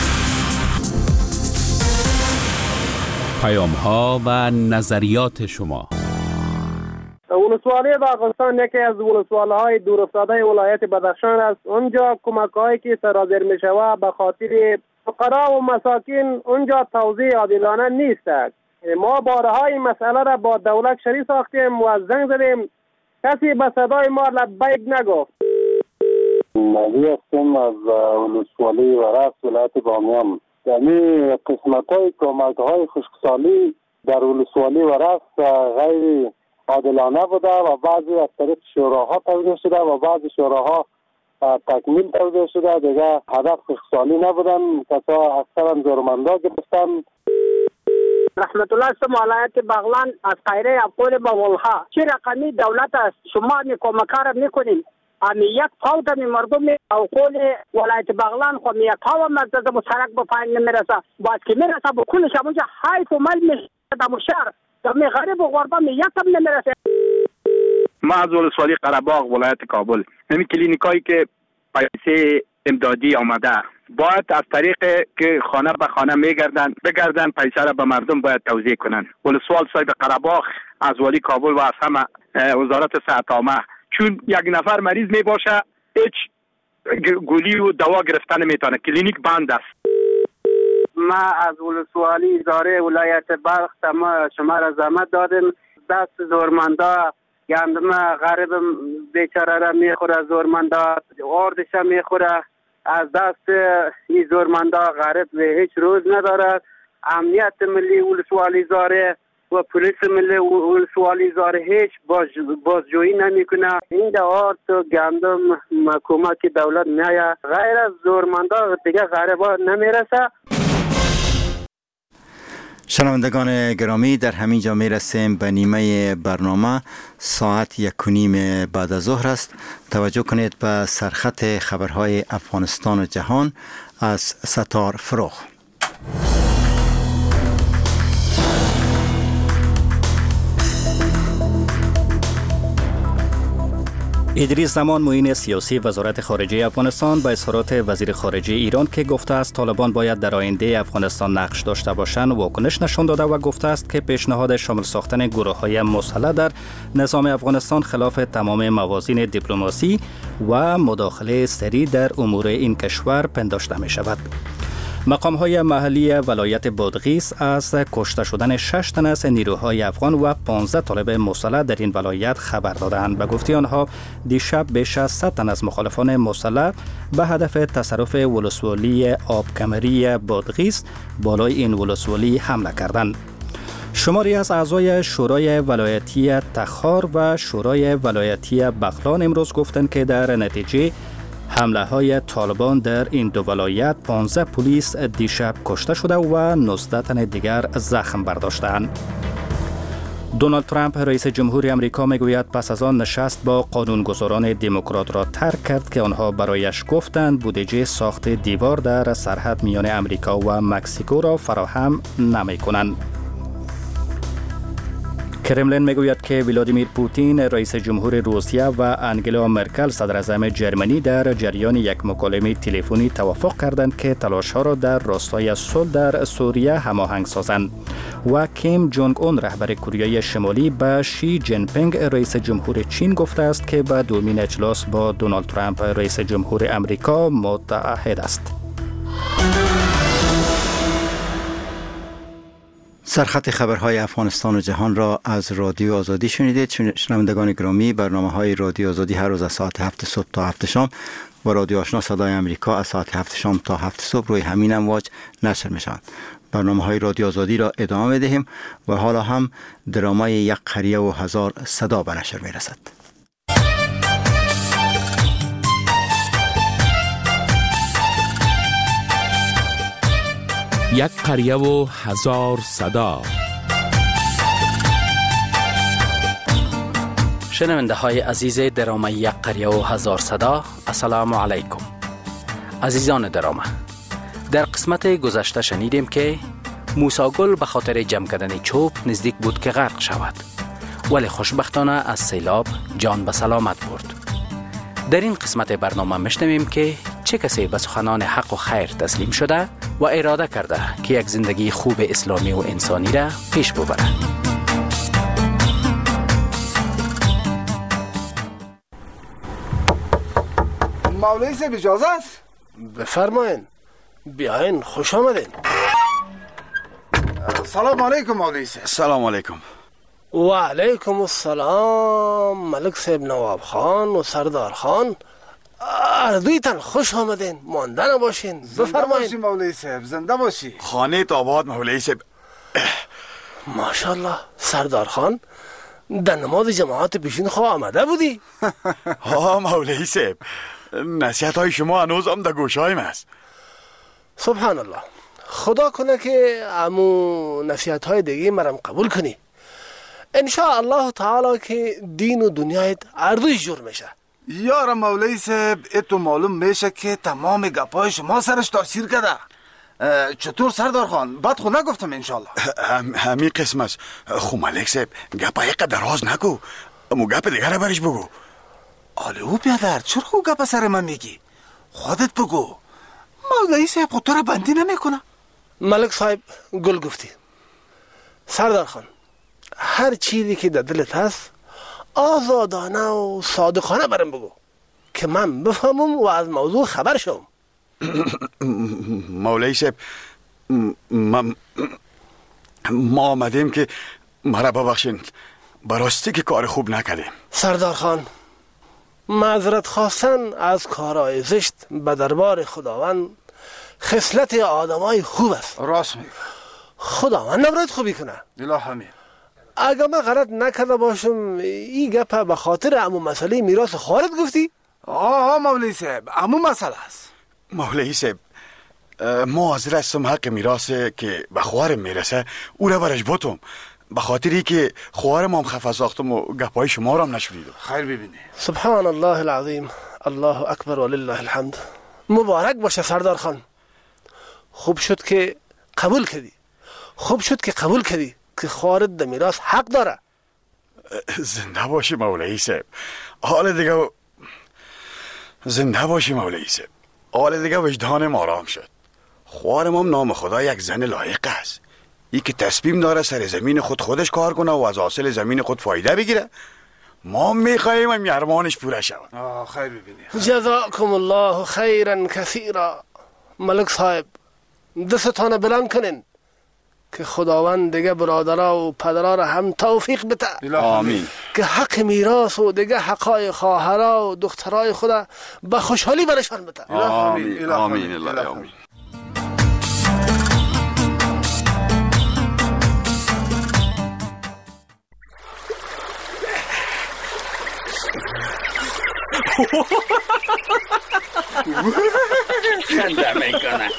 Speaker 1: پیام ها و نظریات شما.
Speaker 24: ولسوالی باغستان یکی از ولسوالی‌های دورافتاده ولایت بدخشان است. اونجا کمک‌هایی که سرازیر می شود به خاطر فقرا و مساکین اونجا توزیع عادلانه نیست. ما بارها این مسئله را با دولت شریک ساختیم و زنگ زدیم، کسی به صدای ما لبیک نگفت.
Speaker 25: مالی هستیم از ولسوالی ورس ولایت بامیان. یعنی قسمت‌های کمک‌های خشکسالی در ولسوالی ورس غیر عادلانه بوده و بعضی از طریق شوراها توزیع شده و بعضی شوراها تکمیل توزیع شده. دیگه هدف خشکسالی نبودن، کسا اکثرا زورمندا گرفتن.
Speaker 16: رحمت الله سم ولایت بغلان از قیره افقول با ولها چه رقمی دولت است شما کمکار میکنین امی یک فوت مردم افقول ولایت بغلان خو یک پاو مرکز مشترک به پایین نمیرسه باز که میرسه به کلش اونجا حیف و مل در شهر در غریب و غربا یک هم نمیرسه.
Speaker 8: ما از ولسوالی قره‌باغ ولایت کابل همین کلینیکایی که پیسه امدادی آمده باید از طریق که خانه به خانه بگردن پیسه را به مردم باید توزیع کنن. ولسوال صاحب قره‌باغ از والی کابل و از همه وزارت صحت عامه، چون یک نفر مریض می باشه هیچ گولی و دوا گرفتن نمیتونه، کلینیک بند است.
Speaker 24: ما از ولسوالی اداره ولایت بلخ شما را زحمت دادیم، دست زورمندا گندم غریب بیچاره را میخوره، زورمندا آردش میخوره، از دست این زورمندا غریب هیچ روز نداره. امنیت ملی ولسوالی زاره و پلیس ملی ولسوالی زاره هیچ بازجویی نمیکنه. این آرد گندم کمک دولت میایه، غیر از زورمندا دیگه غریبا نمیرسه.
Speaker 2: شنوندگان گرامی، در همین جا میرسیم به نیمه برنامه. ساعت 1:30 بعد از ظهر است. توجه کنید به سرخط خبرهای افغانستان و جهان از ستار فروغ.
Speaker 3: ادریس زمان معین سیاسی وزارت خارجه افغانستان به اظهارات وزیر خارجه ایران که گفته است طالبان باید در آینده افغانستان نقش داشته باشند واکنش نشان داده و گفته است که پیشنهاد شامل ساختن گروه‌های مسلح در نظام افغانستان خلاف تمام موازین دیپلماسی و مداخله سریع در امور این کشور پنداشته می شود. مقام‌های محلی ولایت بادغیس از کشته شدن 6 تن از نیروهای افغان و 15 طالب مسلح در این ولایت خبر دادند. به گفته آنها دیشب بیش از 100 تن از مخالفان مسلح به هدف تصرف ولسوالی آبکمری بادغیس بالای این ولسوالی حمله کردند. شماری از اعضای شورای ولایتی تخار و شورای ولایتی بغلان امروز گفتند که در نتیجه حمله های طالبان در این دو ولایت 15 پلیس دیشب کشته شده و 19 تن دیگر زخم برداشتند. دونالد ترامپ رئیس جمهوری آمریکا میگوید پس از آن نشست با قانونگذاران دموکرات را ترک کرد که آنها برایش گفتند بودجه ساخت دیوار در سرحد میان آمریکا و مکزیکو را فراهم نمی‌کنند. کرملین میگوید که ولادیمیر پوتین رئیس جمهور روسیه و انگلا مرکل صدر اعظم جرمنی در جریان یک مکالمه تلفنی توافق کردند که تلاش‌ها را در راستای صلح در سوریه هماهنگ سازند و کیم جونگ اون رهبر کره شمالی به شی جین پینگ رئیس جمهور چین گفته است که به دومین اجلاس با دونالد ترامپ رئیس جمهور آمریکا متعهد است.
Speaker 2: سرخط خبرهای افغانستان و جهان را از رادیو آزادی شنیدید. شنوندگان گرامی، برنامه‌های رادیو آزادی هر روز از ساعت 7 صبح تا 7 شام و رادیو آشنا صدای آمریکا از ساعت 7 شام تا 7 صبح روی همین امواج نشر می‌شوند. برنامه‌های رادیو آزادی را ادامه می‌دهیم و حالا هم درامای یک قریه و هزار صدا به نشر می‌رسد.
Speaker 1: یک قریه و هزار صدا.
Speaker 4: شنونده های عزیز درامه یک قریه و هزار صدا، السلام علیکم. عزیزان درامه، در قسمت گذشته شنیدیم که موسی گل به خاطر جمع کردن چوب نزدیک بود که غرق شود، ولی خوشبختانه از سیلاب جان به سلامت برد. در این قسمت برنامه میشنویم که چه کسی به سخنان حق و خیر تسلیم شده و اراده کرده که یک زندگی خوب اسلامی و انسانی را پیش ببره.
Speaker 5: مولوی صاحب اجازه است؟
Speaker 6: بفرمایین، بیاین، خوش آمدین.
Speaker 5: سلام علیکم مولوی صاحب.
Speaker 6: سلام علیکم. و علیکم السلام ملک صاحب نواب خان و سردار خان، اردویتان خوش آمدین، مانده نباشین.
Speaker 5: زنده باشی مولوی صاحب، زنده باشی.
Speaker 6: خانه آباد مولوی صاحب. ماشاءالله سردار خان، در نماز جماعت پیشین خواه آمده بودی؟
Speaker 7: ها مولوی صاحب، نصیحت های شما هنوز هم در گوشایم است.
Speaker 6: سبحان الله، خدا کنه که امو نصیحت های دیگه مرم قبول کنی. انشاء الله تعالی که دین و دنیایت اردویش جور میشه.
Speaker 5: یارم مولوی صاحب، اتو معلوم میشه که تمام گپای شما سرش تاثیر کرده. چطور سردار خان؟ بد خود نگفتم انشالله.
Speaker 7: همین قسم است. خو ملک صاحب گپ یک دراز نگو، امو گپ دیگر رو برش بگو.
Speaker 5: آله او بیادر چرا خو گپ سر من میگی؟ خودت بگو. مولایی صاحب خود تو را بندی نمیکنه.
Speaker 6: ملک صاحب گل گفتی. سردار خان هر چیزی که در دلت هست آزادانه و صادقانه برم بگو که من بفهمم و از موضوع خبر شوم.
Speaker 7: مولای صاحب ما آمدیم که مرا ببخشین، براستی که کار خوب نکردیم.
Speaker 6: سردار خان معذرت خواستن از کارهای زشت به دربار خداوند خصلت آدمای خوب است.
Speaker 5: راست میگه.
Speaker 6: خداوند نباید خوبی کنه.
Speaker 5: اله همین.
Speaker 6: اگه من غلط نکرده باشم این گپ به خاطر عمو مسئله میراث خواهرت گفتی؟
Speaker 5: مولوی صاحب عمو مسئله است.
Speaker 7: مولوی صاحب ما حاضر هستم حق میراث که به خواهرم میرسه او را برش بوتم، به خاطری که خواهرم هم خفه ساختم و گپای شما را هم نشنیدم.
Speaker 5: خیر ببینی.
Speaker 6: سبحان الله العظیم، الله اکبر ولله الحمد. مبارک باشه سردار خان. خوب شد که قبول کردی که خواهرت در میراث حق داره.
Speaker 7: زنده باشی مولوی صاحب. حال دیگه زنده باشی مولوی صاحب. حال دیگه وجدانم آرام شد. خواهرم هم نام خدا یک زن لایق است. ای که تصمیم داره سر زمین خودش کار کنه و از حاصل زمین خود فایده بگیره. ما میخواییم هم ارمانش پوره شود.
Speaker 5: خیر ببینی.
Speaker 6: جزاکم الله خیرا کثیرا. ملک صاحب دستتان بلند کنین که خداوند دیگه برادرها و پدرها را هم توفیق بده.
Speaker 7: آمین.
Speaker 6: که حق میراث و دیگه حقای خواهرها و دخترای خدا به خوشحالی برشان بده.
Speaker 7: آمین آمین آمین.
Speaker 1: خنده میکنه.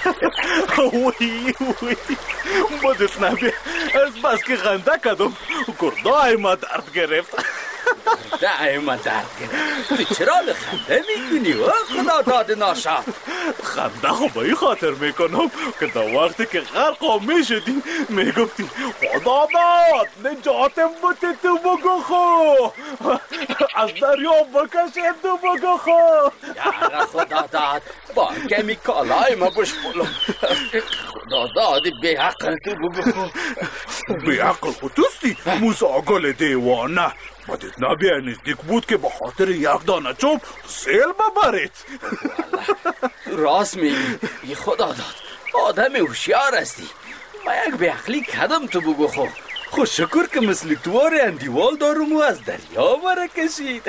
Speaker 9: وی بدت نبی از بس که خنده کردم گردای ما درد گرفت.
Speaker 1: گردای ما درد گرفت. تو چرا خنده میکنی خدا داد ناشا؟
Speaker 9: خنده خب به این خاطر میکنم که در وقتی که غرق میشدیم میگفتیم خدا داد نجاتم بوده تو بگو خو از دریا بکشه تو بگو خو.
Speaker 1: یارا خدا داد با کمی کالای ما بشپلم. خدا داد بی عقل تو بگو خو.
Speaker 9: بی عقل خود توستی موسا گل دیوانه. بدت نبیه نزدیک بود که به خاطر یک دانه چوب سیل ببرید.
Speaker 1: راست میگی خدا داد. آدم هوشیار هستی. ما یک بی عقلی کردم تو بگو خو. خوش شکر که مثل توار اندیوال دارم و از دریا برا کشید.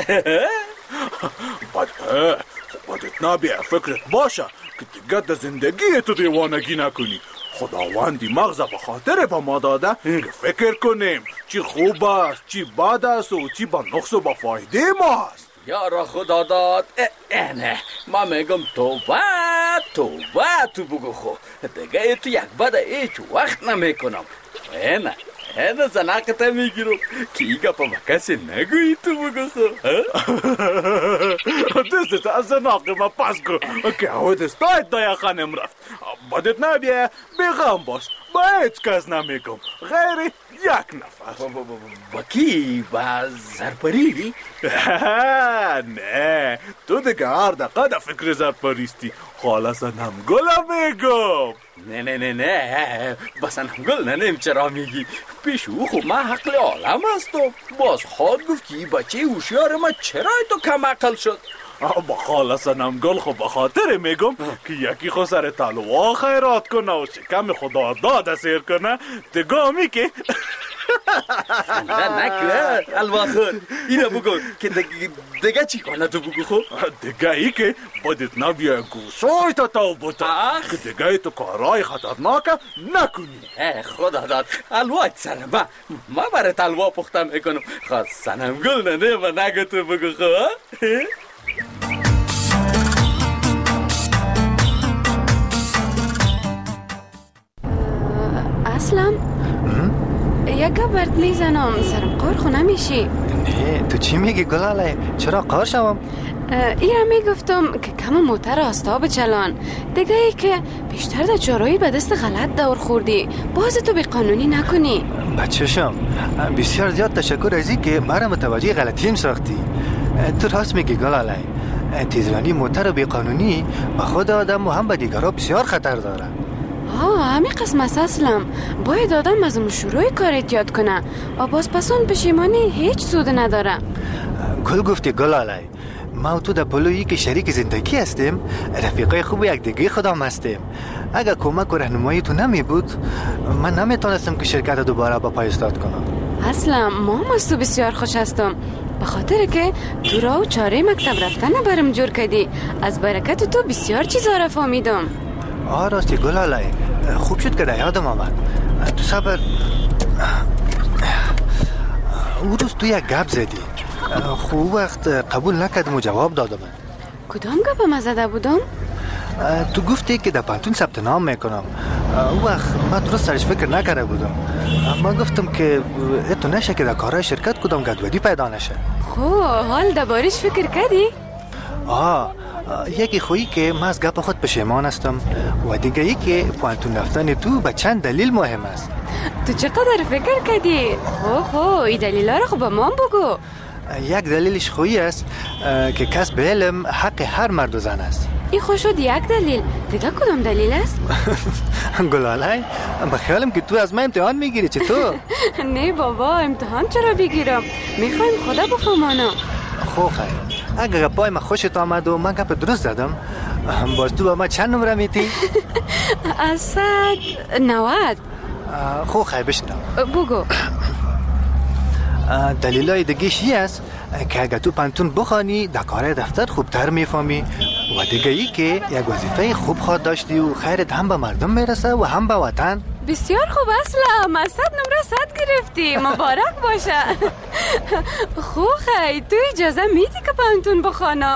Speaker 9: بدت نبیه فکرت باشه که دیگه در زندگی تو دیوانگی نکنی. خداوندی مغز به خاطر به ما داده که فکر کنیم چی خوب است چی بد است و چی با نقص و با فایده ما است.
Speaker 1: یارا خدا داد. نه ما میگم توبه تو بگو خو. دیگه تو یک بد هیچ وقت نمیکنم. نه زناقت میگیرم که ایگا پا کسی نگویی تو بگو خو.
Speaker 9: دستت از زناق ما پس کن که هوا دستایت دایا خانم رفت. بدت نبیه بیغم باش با هیچ کس نمیگم غیر یک نفر.
Speaker 1: با کی؟ با زرپری؟
Speaker 9: نه تو دیگه هر دقیقه در فکر زرپریستی. حالا سنمگل میگم.
Speaker 1: نه با سنمگل ننیم چرا میگی؟ پیش او خب من حقل عالم هستم. باز خود گفت که بچه هوشیار ما چرا تو کم عقل شد؟
Speaker 9: با خاله سنمگل خب به خاطر میگم که یکی خود سر تلوها خیرات کنه و شکم خدا داده سیر کنه دگامی که
Speaker 1: خنده نکه الوا خود. اینو بگو که دیگه چی کنه تو بگو خب؟
Speaker 9: دیگه ای که بدت نبیه گوشای تا بوده که دیگه تو کارهای خطرناک نکنی.
Speaker 1: خدا داد الوا سر ما برای تلوا پخته میکنم. خواست سنمگل ننه و نگه تو بگو خب.
Speaker 10: اسلم یک برد میزنم سرم قار خو نمیشی.
Speaker 2: نه تو چی میگی گلاله؟ چرا قار شوم؟
Speaker 10: ایرا میگفتم که کم موتر آستا بچلان دیگه ای که بیشتر در جارایی به دست غلط دور خوردی باز تو بی قانونی نکنی.
Speaker 11: بچه‌شم بسیار زیاد تشکر از این که مرا متوجه غلطیم ساختی. تو راست میگی گلاله، تیزرانی موتر بی قانونی به خود آدم و هم به دیگرها بسیار خطر داره.
Speaker 10: همین قسم اساسلم باید آدم از شروع کار احتیاط کنه و باز پسون پشیمانی هیچ سود نداره.
Speaker 11: گل گفتی گلاله، ما و تو در پلویی که شریک زندگی هستیم، رفیقای خوب یک دیگه خودم هستیم. اگر کمک و راهنمایی تو نمی بود من نمیتونستم که شرکت دوباره با پای استاد کنم.
Speaker 10: اصلا ما از تو بسیار خوش هستم به خاطر که تو را و چاره مکتب رفتن برم جور کردی. از برکت تو بسیار چیزا را فهمیدم.
Speaker 11: راستی گلاله، خوب شد که در یادم آمد. تو صبر، او روز تو یک گپ زدی، خوب وقت قبول نکردم و جواب دادم.
Speaker 10: کدام گپ ما زده بودم؟
Speaker 11: تو گفتی که در پانتون ثبت نام میکنم. او وقت من درست سرش فکر نکرده بودم. من گفتم که تو نشه که در کارهای شرکت کدام گدودی پیدا نشه.
Speaker 10: خو حال دربارش فکر کردی؟
Speaker 11: یکی خویی که من از گپ خود پشیمان هستم و دیگه ای که پانتون رفتن تو به چند دلیل مهم است.
Speaker 10: تو چقدر فکر کردی؟ خو این دلیلا رو به من بگو.
Speaker 11: یک دلیلش خویی است که کسب علم حق هر مرد و زن است.
Speaker 10: این خوش شد یک دلیل. دیگه کدام دلیل است؟
Speaker 11: گلاله، بخیالم که تو از من امتحان میگیری. چطور؟
Speaker 10: نه بابا، امتحان چرا بگیرم؟ میخوایم خدا بفهمانم.
Speaker 11: خو خیر، اگر پای من خوشت آمد و من گپ درست زدم، باز تو با من چند نمره میتی؟
Speaker 10: 90.
Speaker 11: خو خیر بشنم.
Speaker 10: بگو.
Speaker 11: دلیلای دیگه‌ش است که اگر تو پانتون بخوانی در کار دفتر خوبتر میفهمی و دیگه ای که یک وظیفه خوب خواهد داشتی و خیرت هم به مردم میرسه و هم به وطن.
Speaker 10: بسیار خوب اصلا، از 100 نمره 100 گرفتی. مبارک باشه. خو خیلی تو اجازه میدی که پانتون بخوانم؟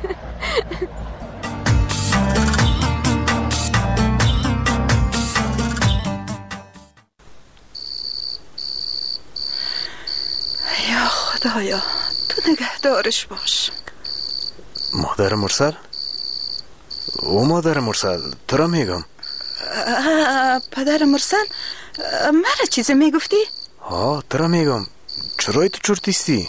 Speaker 12: یا خدایا تو نگهدارش باش.
Speaker 13: مادر مرسل؟ او مادر مرسل تو را میگم.
Speaker 12: پدر مرسل مرا چیزی میگفتی؟
Speaker 13: تو را میگم. چرای تو چرتیستی؟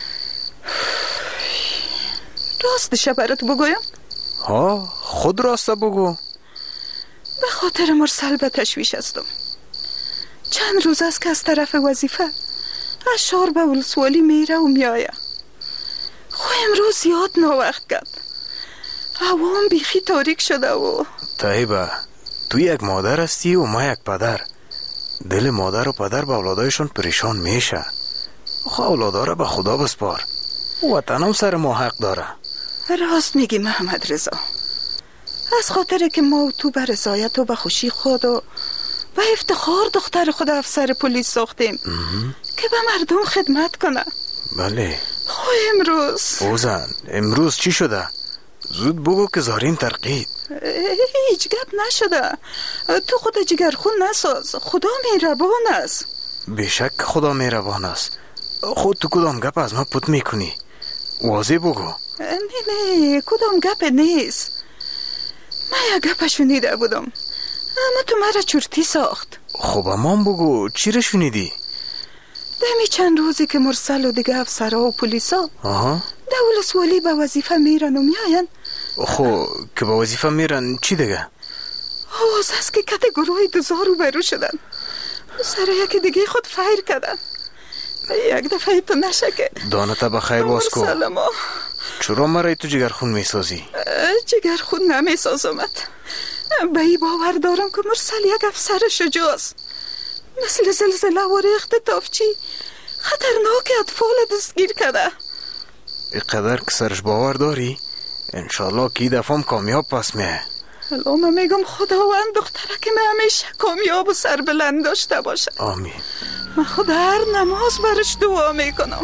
Speaker 12: راستشه برات بگویم؟
Speaker 13: خود راسته بگو.
Speaker 12: به خاطر مرسل به تشویش هستم. چند روز است که از طرف وظیفه اشار به ولسوالی میره و میایه. خو امروز زیاد ناوقت کرد. هوام بیخی تاریک شده و
Speaker 13: طیبه، تو یک مادر هستی و ما یک پدر. دل مادر و پدر به اولادایشون پریشان میشه. اولادا را به خدا بسپار. وطن هم سر ما حق داره.
Speaker 12: راست میگی محمد رضا. از خاطر که ما و تو به رضایت و به خوشی خود و به افتخار دختر خود افسر پلیس ساختیم که به مردم خدمت کنه.
Speaker 13: بله.
Speaker 12: خو امروز
Speaker 13: اوزن امروز چی شده؟ زود بگو که زارین ترقید.
Speaker 12: هیچ گپ نشده. تو خود جگرخون نساز. خدا مهربان است.
Speaker 13: بیشک خدا مهربان است. خود تو کدام گپ از ما پت میکنی؟ واضح بگو.
Speaker 12: نه کدام گپ نیست. من یک گپ شنیده بودم اما تو مرا چرتی ساخت.
Speaker 13: خب امان بگو چی را شنیدی؟
Speaker 12: دمی چند روزی که مرسل و دیگه افسرها و پلیسا در ولسوالی به وظیفه میرن و میاین.
Speaker 13: خب که به وظیفه میرن چی دیگه؟
Speaker 12: آواز هست که کت گروه دوزار رو برو شدن. سر یکی دیگه خود فیر کردن. یک دفعه تو نشه که
Speaker 13: دانتا بخیر باز کن.
Speaker 12: سلام.
Speaker 13: چرا مرای تو جگرخون میسازی؟
Speaker 12: جگرخون نمیسازمت. به ای باور دارم که مرسل یک افسر شجاعست. مثل زلزله و ریخت تافچی خطرناک اطفال دستگیر کرده.
Speaker 13: اینقدر که سرش باور داری انشالله که این دفعه کامیاب پس میه.
Speaker 12: الان میگم خداوند دختره که همیشه کامیاب و سربلند داشته باشه.
Speaker 13: آمین.
Speaker 12: من خدا هر نماز برش دعا میکنم.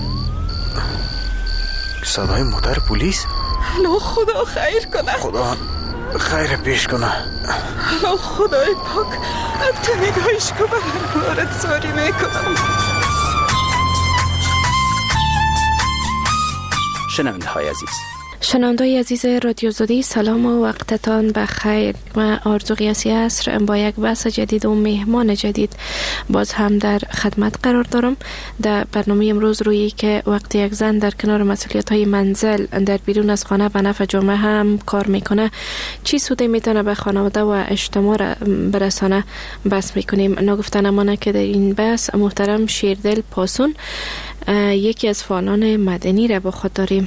Speaker 13: صدای مادر پلیس؟
Speaker 12: الان خدا خیر کنه.
Speaker 13: خدا خیر پیش کنه.
Speaker 12: الان خدای پاک تو نگاهش که برارت زاری میکنم.
Speaker 4: شنونده های عزیز،
Speaker 15: شنوندای عزیز رادیو آزادی، سلام و وقتتان بخیر. من آرزو قیاسی عصر با یک بحث جدید و مهمان جدید باز هم در خدمت قرار دارم. در برنامه امروز روی که وقتی یک زن در کنار مسئولیت های منزل در بیرون از خانه به نفع جامعه هم کار میکنه چی سودی میتونه به خانواده و اجتماع برسانه بحث میکنیم. نگفته نمانه که در این بحث محترم شیردل پاسون یکی از فعالان مدنی را با خود داریم.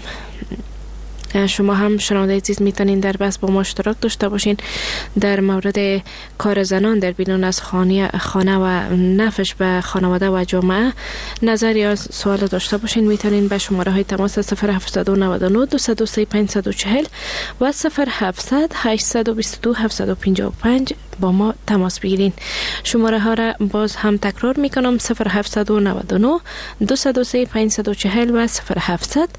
Speaker 15: شما هم شنونده عزیز میتونین در بحث با ما اشتراک داشته باشین در مورد کار زنان در بیرون از خانه و نفعش به خانواده و جامعه نظر یا سوال داشته باشین. میتونین به شماره های تماس 0799 203 540 و 0700 822 755 با ما تماس بگیرین. شماره ها را باز هم تکرار میکنم 0799 203 540 و 0700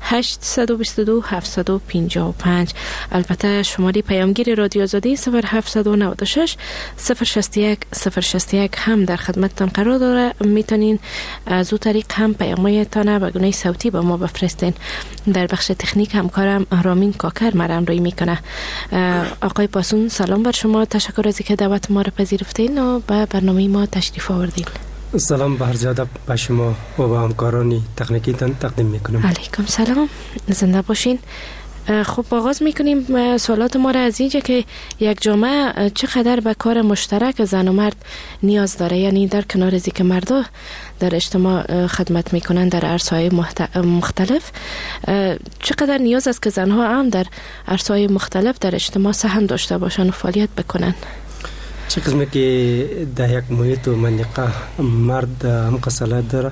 Speaker 15: 822 755. البته شماره پیامگیر رادیو آزادی 0796 061 061 هم در خدمتتان قرار داره. میتونین از او طریق هم پیامایتان به گونه صوتی با ما بفرستین. در بخش تکنیک همکارم رامین کاکر مرام روی میکنه. آقای پاسون سلام بر شما، تشکر از اینکه دعوت ما را پذیرفتین و به برنامه ما تشریف آوردین.
Speaker 17: سلام به زیاده به شما و به همکارانی تکنیکیتان تقدیم میکنم.
Speaker 15: علیکم سلام، زنده باشین. خب آغاز میکنیم سوالات ما را از اینجا که یک جامعه چقدر به کار مشترک زن و مرد نیاز داره، یعنی در کنار از اینکه مردا در اجتماع خدمت میکنن در عرصه‌های مختلف چقدر نیاز است که زنها هم در عرصه‌های مختلف در اجتماع سهم داشته باشن و فعالیت بکنن.
Speaker 17: چه قسمه که در یک محیط و منطقه مرد هم صلاحیت داره،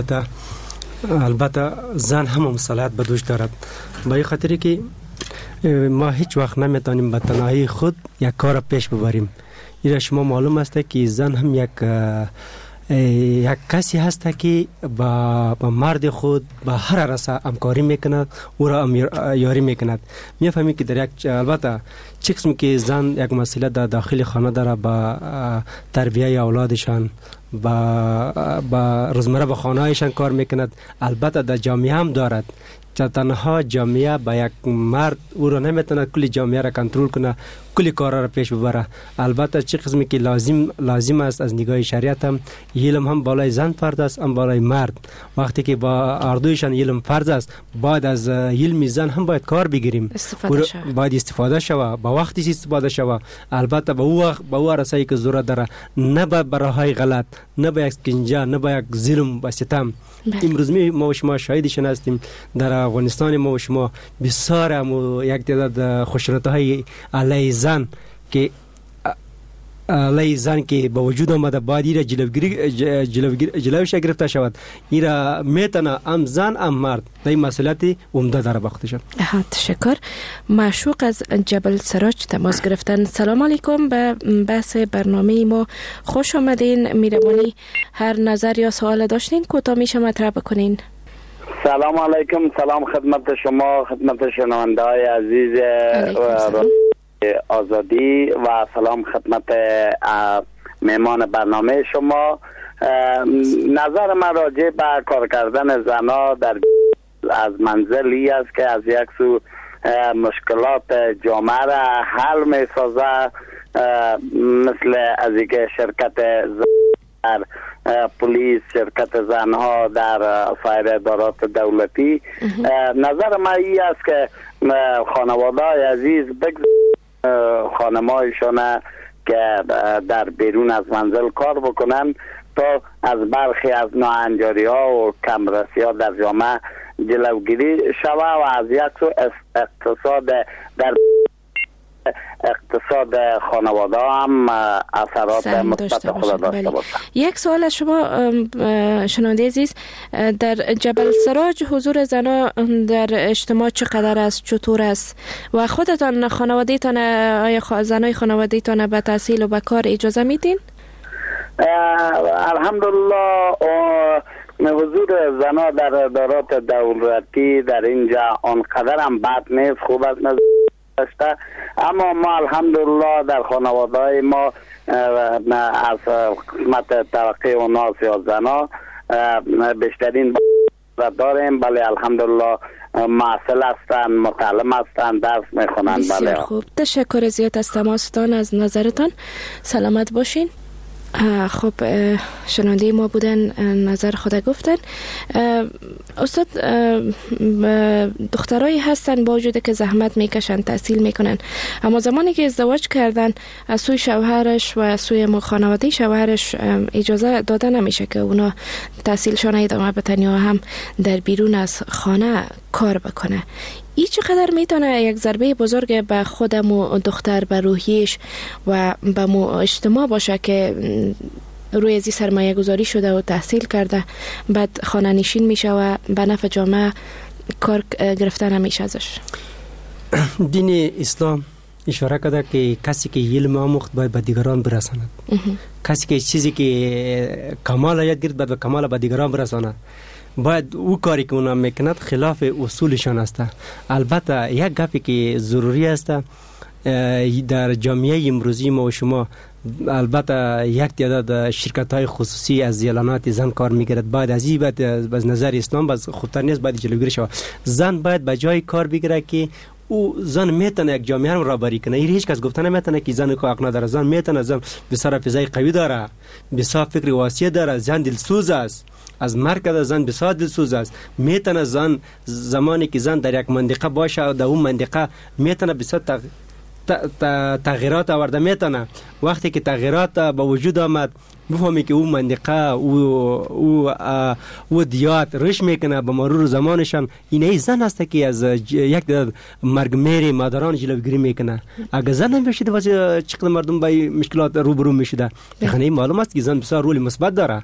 Speaker 17: البته زن هم صلاحیت به دوش دارد. به این خاطری که ما هیچ وقت نمیتونیم به تنهایی خود یک کار پیش ببریم. این شما معلوم است که زن هم یک کسی هست که با مرد خود به هر عرصه همکاری میکند، او را یاری میکند. میفهمی که در یک البته چه قسم که زن یک مسئله در داخل خانه داره با تربیه اولادشان، با روزمره به خانهایشان کار میکند. البته در جامعه هم دارد. تنها جامعه با یک مرد او را نمیتونه کلی جامعه را کنترل کنه، کلی کارا را پیش ببره. البته چه قسمی که لازم است از نگاه شریعت هم علم هم بالای زن فرض است هم بالای مرد. وقتی که با اردویشان علم فرض است، بعد از علم زن هم باید کار بگیریم، باید استفاده شوه، با وقتی استفاده شوه. البته با او رسایی که ضرورت داره، نه به براهای غلط، نه به یک کنجا، نه به یک ظلم و ستم. امروز ما و شما شاهدشان هستیم در افغانستان. ما و شما بسیار یک تعداد خشونت‌های علیه زن که با وجود آمده باید ایره جلوش گرفته شود. ایره میتونه هم زن هم مرد در این مسئولیت عمده داره بختشان.
Speaker 15: تشکر. معشوق از جبل سراج تماس گرفتن. سلام علیکم، به بحث برنامه ما خوش آمدین. میرمانی هر نظر یا سوال داشتین کوتاه میشه مطرح بکنین.
Speaker 18: سلام علیکم، سلام خدمت شما، خدمت شنونده های عزیز آزادی و سلام خدمت مهمان برنامه شما. نظر من راجع به کار کردن زنها در از منزلی است که از یک سو مشکلات جامعه را حل می سازه، مثل از اینکه شرکت در پلیس، شرکت زنها در سایر ادارات دولتی. نظر من این است که خانواده عزیز خانمایشان که در بیرون از منزل کار بکنن تا از برخی از ناهنجاری ها و کمرسی ها در جامعه جلوگیری شوه و از یک سو اقتصاد خانواده هم اثرات مثبت خود داشته باشه.
Speaker 15: یک سوال از شما شنونده عزیز، در جبل سراج حضور زنها در اجتماع چقدر است، چطور است و خودتان خانواده‌تان آیا زنای خانواده‌تان به تحصیل و به کار اجازه میدین؟
Speaker 18: الحمدلله حضور زنها در ادارات دولتی در اینجا آنقدر هم بد نیست، خوب است داشته. اما ما الحمدلله در خانواده های ما از قسمت طبقه اوناس یا زنا بیشترین داریم، بله الحمدلله محصل هستند، متعلم هستند، درس میخونند.
Speaker 15: بسیار خوب، تشکر زیاد از تماستان، از نظرتان. سلامت باشین. خب شنونده ما بودن، نظر خود گفتن. استاد، دخترایی هستن با وجود که زحمت میکشن، تحصیل میکنن، اما زمانی که ازدواج کردن از سوی شوهرش و از سوی خانواده شوهرش اجازه داده نمیشه که اونا تحصیلشان ادامه بدن یا هم در بیرون از خانه کار بکنه. این چقدر میتونه یک ضربه بزرگ به خودم و دختر، به روحیش و به اجتماع باشه که روی ازی سرمایه گذاری شده و تحصیل کرده، بعد خانه نشین میشه و به نفع جامعه کار گرفته نمیشه ازش.
Speaker 17: دین اسلام اشاره کرده که کسی که علم آموخت باید به دیگران برساند. کسی که چیزی که کمال یاد گرفت باید به کمال به دیگران برساند. باید او کاری که اونا میکند خلاف اصولشان است. البته یک گپی که ضروری است در جامعه امروزی ما و شما، البته یک تعداد شرکت های خصوصی از اعلانات زن کار میگیرد. باید از این باید از نظر اسلام باز خوبتر نیست، باید جلوگیری شود. زن باید به جای کار بگیره که او زن میتونه یک جامعه رو رهبری کنه. این هیچ کس گفته نمیتونه که زن کو حق نداره. زن میتونه، زن بسیار فضای قوی داره، بسیار فکر واسع داره، زن دلسوز است. از مرکز زن بسیار دلسوز است. میتونه زن زمانی که زن در یک منطقه باشه در اون منطقه میتونه بسیار تغییرات آورده. میتونه وقتی که تغییرات به وجود آمد بفهمی که اون منطقه او دیات رشد میکنه به مرور زمانشان. این زن است که از یک مرگ میری مادران جلوگیری میکنه. اگر زن نمیشد واسه چقدر مردم با مشکلات روبرو میشده. یعنی معلوم است که زن بسیار رول مثبت داره.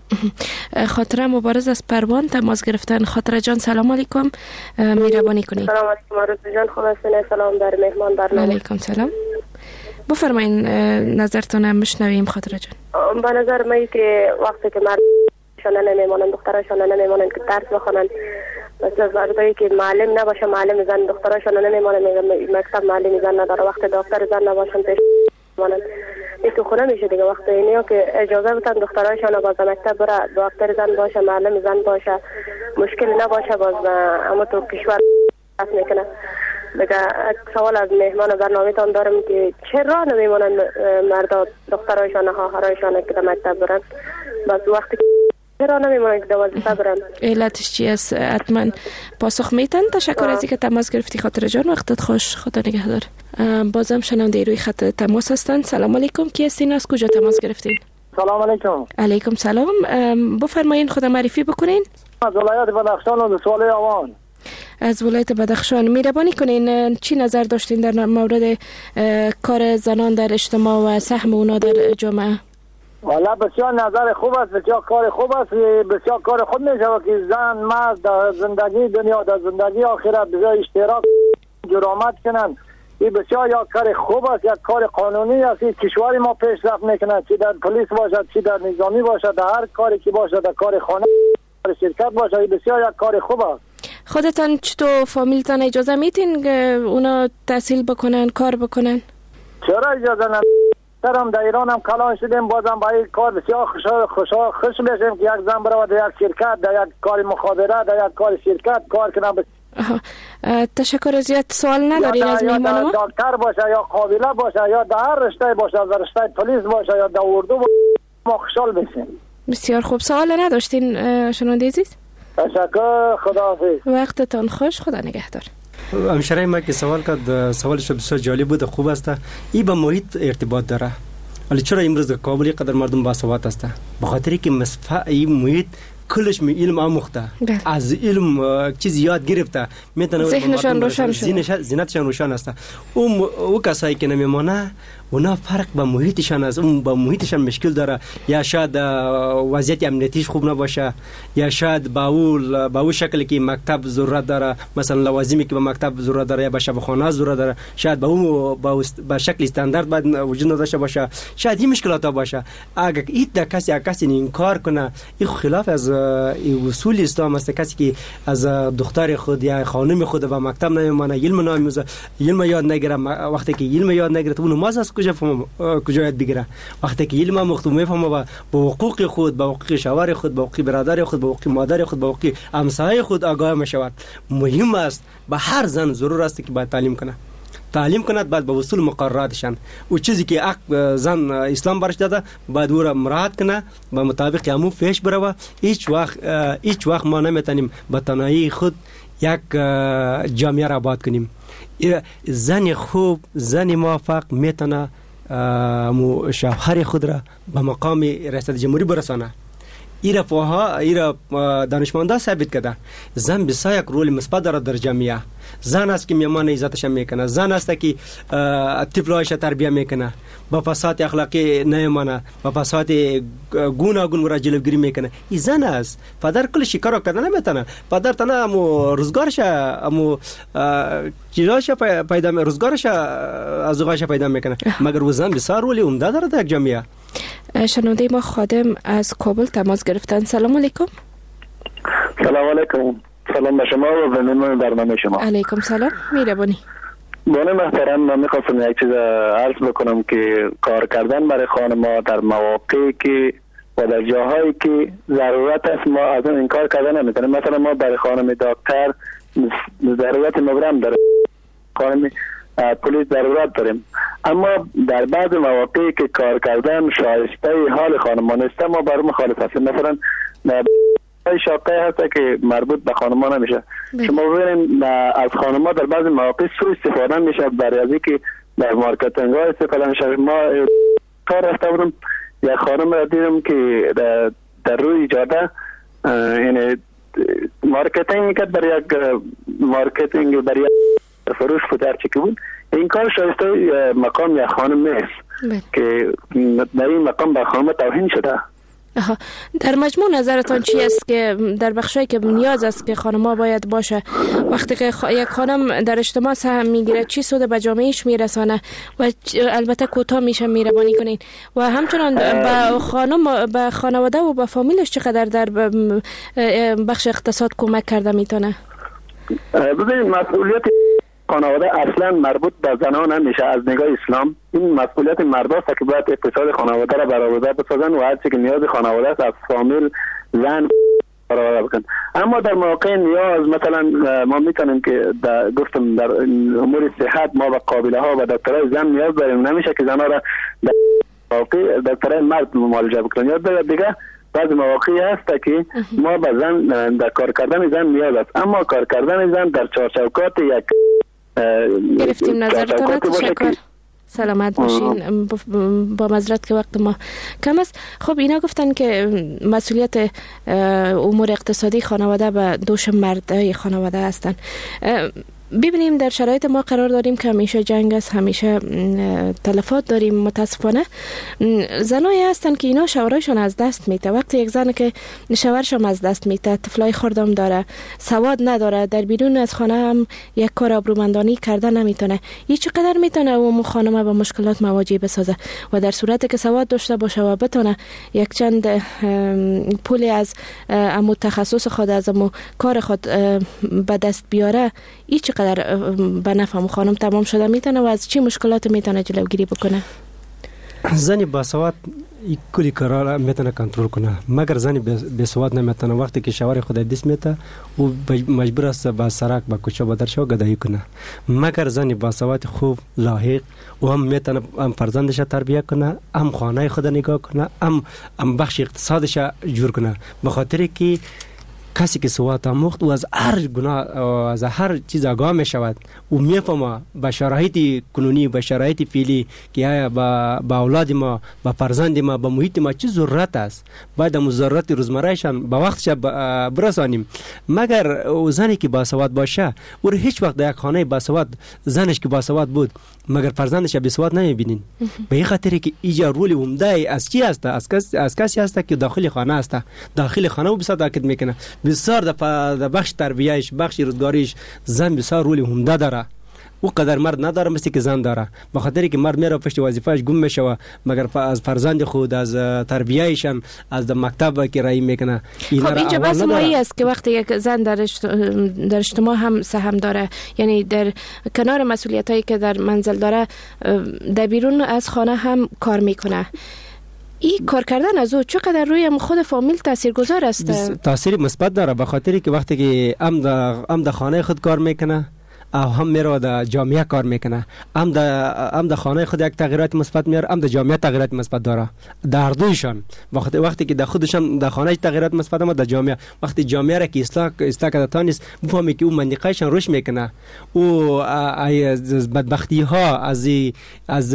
Speaker 15: خاطره مبارز از پروان تماس گرفتن. خاطره جان سلام علیکم، مهربانی کنید.
Speaker 14: سلام علیکم عروس جان، خوب هستین؟ سلام در مهمان برنامه.
Speaker 15: علیکم سلام. بفرمایین نظرتون میشنویم خاطره جان.
Speaker 14: به نظر من که وقتی که مردشان نمیمونن، دخترشان نمیمونن که درس بخونن، مثلا وقتی که معلم نباشه معلم زن، دخترشان نمیمونن مکتب معلم زن نداره، وقتی دکتر زن نباشن پیش مونن این تو خونه میشه دیگه. وقتی اینیا که اجازه بدن دخترایشان باز مکتب بره، دکتر زن باشه معلم زن باشه، مشکل نباشه، باز اما تو کشور میکنه. دیگه سوال از مهمان برنامه تان دارم که چرا نمیمونن مردا دخترایشان خواهرایشان که در مکتب برن، باز وقتی چرا نمیمونن که در وظیفه برن؟
Speaker 15: علتش چی است؟ حتما پاسخ میتن. تشکر از اینکه تماس گرفتی خاطر جان، وقتت خوش، خدا نگهدار. بازم شنونده روی خط تماس هستند. سلام علیکم، کی هستین؟ از کجا تماس گرفتین؟
Speaker 24: سلام علیکم.
Speaker 15: علیکم سلام. بفرمایین خود معرفی بکنین.
Speaker 24: از ولایت بدخشان و سوالی آوان.
Speaker 15: از ولایت بدخشان، مهربانی کنین چی نظر داشتین در مورد کار زنان در اجتماع و سهم اونا در جامعه؟
Speaker 24: والا بسیار نظر خوب است، بسیار کار خوب است، بسیار کار خود میشه که زن مرد در زندگی دنیا در زندگی آخرت بسیار اشتراک جرامت کنند. این بسیار یک کار خوب است، یک کار قانونی است. کشوری ما پیشرفت میکنه، چی در پلیس باشد، چی در نظامی باشد، در هر کاری که باشد، در کار خانه، کار شرکت باشد، این بسیار یک کار خوب است.
Speaker 15: خودتان چطور فامیلتان اجازه میتین که اونا تحصیل بکنن، کار بکنن؟
Speaker 24: چرا اجازه نمیدن؟ هم در ایران هم کلان شدیم، بازم با این کار بسیار خوش میشیم که یک زن برود در یک شرکت، در یک کار مخابره، در یک کار شرکت کار کنم.
Speaker 15: تشکر زیاد. سوال ندارین از مهمان ما؟
Speaker 24: دکتر باشه یا قابله باشه یا در هر رشته باشه، در رشته پلیس باشه یا در اردو باشه، ما خوشحال بشیم.
Speaker 15: بسیار خوب. سوال نداشتین شنونده عزیز؟
Speaker 24: تشکر، خداحافظ.
Speaker 15: وقتتان خوش، خدا نگهدار.
Speaker 17: همشرای ما که سوال کرد، سوالش بسیار جالب بود، خوب است. این با محیط ارتباط داره. ولی چرا امروز کابل قدر مردم باسواد است؟ به خاطری که این محیط کلش می علم آموخته، از علم چیز یاد گرفته، میتونه
Speaker 15: ذهنشان روشن شده،
Speaker 17: ذهنشان روشن است. او کسایی که نمیمونه اونا فرق با محیطشان است، اون با محیطشان مشکل داره، یا شاید وضعیت امنیتیش خوب نباشه، یا شاید با اون شکلی که مکتب ضرورت داره، مثلا لوازمی که به مکتب ضرورت داره یا به شبخانه ضرورت داره، شاید با شکل استاندارد باید وجود نداشته باشه، شاید این مشکلات باشه. اگر این کسی این کار کنه، این خلاف از اصول اسلام است کسی که از دختر خود یا خانم خود به مکتب نمیمانه، علم نمی‌آموزه، علم یاد نگیره. وقتی که علم یاد نگیره اون نماز از کجا یاد بگیره؟ وقتی که علم مختوم میفهمه با حقوق خود، با حقوق شوهر خود، با حقوق برادر خود، با حقوق مادر خود، با حقوق همسایه خود آگاه میشود. مهم است به هر زن ضرور است که باید تعلیم کنه. تعلیم کند بعد به اصول مقرراتشان و چیزی که زن اسلام برش داده باید او را مراعات کنه، به مطابق همون پیش بروه. هیچ وقت ما نمیتونیم به تنهایی خود یک جامعه را آباد کنیم. زن خوب، زن موفق میتونه شوهر خود را به مقام ریاست جمهوری برسانه. ایرا دانشمندا ثابت کرده زن بسیار یک رول مثبت دارد در جامعه. زن است که میمان عزتش میکنه، زن است که طفلایش تربیت میکنه، با فساد اخلاقی نمیمانه، با فساد گوناگون را جلوگیری میکنه. این زن است. پدر کل شکار کردن نمیتونه. پدر تنها روزگارش چیزاش پیدا روزگارش از اوقاش پیدا میکنه، مگر و زن بسیار رول عمده دارد در جامعه.
Speaker 15: شنونده ما خادم از کابل تماس گرفتن. سلام علیکم.
Speaker 25: سلام علیکم. سلام به شما و به مهمان برنامه شما.
Speaker 15: علیکم سلام. میربانی.
Speaker 25: بانه محترم، من میخواستم یک چیز عرض بکنم که کار کردن برای خانم‌ها در مواقعی که و در جاهایی که ضرورت است ما از این کار کردن نمیتونیم. مثلا ما برای خانم دکتر ضرورت مبرم داره، خانم پلیس ضرورت داریم، اما در بعض مواقعی که کار کردن شایسته حال خانمان است ما بر مخالف هستیم. مثلا شاقه هست که مربوط به خانمان نمیشه. شما ببینید از خانمان در بعض مواقع سوء استفاده میشه برای از اینکه در مارکتینگ ها استفاده میشه. ما کار رفته بودم یک خانم را دیدم که در روی جاده یعنی مارکتینگ میکرد برای یک مارکتینگ برای فروش فوتر چی که بود. این کار شایسته مقام یک خانم نیست که در این مقام به خانم توهین شده.
Speaker 15: در مجموع نظرتان چی است که در بخشایی که نیاز است که خانم‌ها باید باشه وقتی که یک خانم در اجتماع سهم میگیره چی سود به جامعهش میرسانه و البته کوتاه میشه میربانی کنین و همچنان به خانم به خانواده و به فامیلش چقدر در بخش اقتصاد کمک کرده میتونه؟
Speaker 25: ببینید مسئولیت خانواده اصلا مربوط به زنان نمیشه از نگاه اسلام. این مسئولیت مرداست که باید اقتصاد خانواده را برآورده بسازن و هر چی که نیاز خانواده است از فامیل زن برآورده بکنن. اما در موقع نیاز مثلا ما میتونیم که گفتم در امور صحت ما به قابله ها و دکترای زن نیاز داریم. نمیشه که زنها را در واقع دکترای مرد معالجه بکنن. یاد دیگه بعض مواقعی هست که ما به زن در کار کردن زن نیاز است، اما کار کردن زن در چارچوکات یک
Speaker 15: گرفتیم نظرتان. تشکر. سلامت باشین. با معذرت که وقت ما کم است. خب اینا گفتن که مسئولیت امور اقتصادی خانواده به دوش مردای خانواده هستن. ببینیم در شرایط ما قرار داریم که همیشه جنگ است، همیشه تلفات داریم. متاسفانه زنایی هستن که اینا شوهرشون از دست میده. وقتی یک زن که شوهرش از دست میده، طفلای خردم داره، سواد نداره، در بیرون از خانه هم یک کار آبرومندانه کردن نمیتونه، هیچ قدر میتونه اون خانم با مشکلات مواجه بسازه و در صورتی که سواد داشته باشه و بتونه یک چند پولی از امو تخصص خود از امو کار خود به دست بیاره، هیچ قدر به نفع خانم تمام شده میتونه و از چی مشکلات میتونه جلوگیری بکنه؟
Speaker 17: زنی با سواد کلی کارا میتونه کنترل کنه، مگر زنی بی سواد نمیتونه. وقتی که شوهر خود دست میته او مجبور است با سرک با کوچه با درشو گدایی کنه. مگر زنی با سواد خوب لاحق و هم میتونه هم فرزندش تربیت کنه، هم خانه خود نگاه کنه، هم بخش اقتصادش جور کنه. به خاطر که کسی که سواد آموخت و از هر گناه و از هر چیز آگاه می شود و میفهمه به شرایط کنونی به شرایط فعلی که آیا با اولاد ما، با فرزند ما، با محیط ما چه ضرورت است، باید هم ضرورت روزمرهشان به وقتش برسانیم. مگر زنی که با سواد باشه او هیچ وقت در یک خانه با سواد زنش که با سواد بود مگر فرزندش به سواد نمیبینین. به این خاطر که اینجا رول عمده از چی است؟ از کسی است که داخل خانه است. داخل خانه او بسیار تاکید میکنه. بسیار در بخش تربیهش، بخش روزگاریش زن بسیار رول عمده داره. او قدر مرد نداره مثل که زن داره، به خاطر که مرد میره پشت وظیفه‌اش گم میشه مگر از فرزند خود، از تربیه‌ایشان، از مکتب که رای میکنه.
Speaker 15: خب اینجا بس مایی است که وقتی یک زن در اجتماع هم سهم داره، یعنی در کنار مسئولیتایی که در منزل داره در بیرون از خانه هم کار میکنه، این کار کردن از او چقدر روی خود فامیل تاثیرگذار است؟
Speaker 17: تاثیر مثبت داره، به خاطری که وقتی که هم در خانه خود کار میکنه او هم میره در جامعه کار میکنه، هم در خانه خود یک تغییرات مثبت میاره، هم در جامعه تغییرات مثبت داره، در هر دویشان. وقتی که در خودشان در خانه تغییرات مثبت هم در جامعه، وقتی جامعه را که اصلاح کرده نیست بفهمی که اون منطقهشان رشد میکنه، او از بدبختی ها از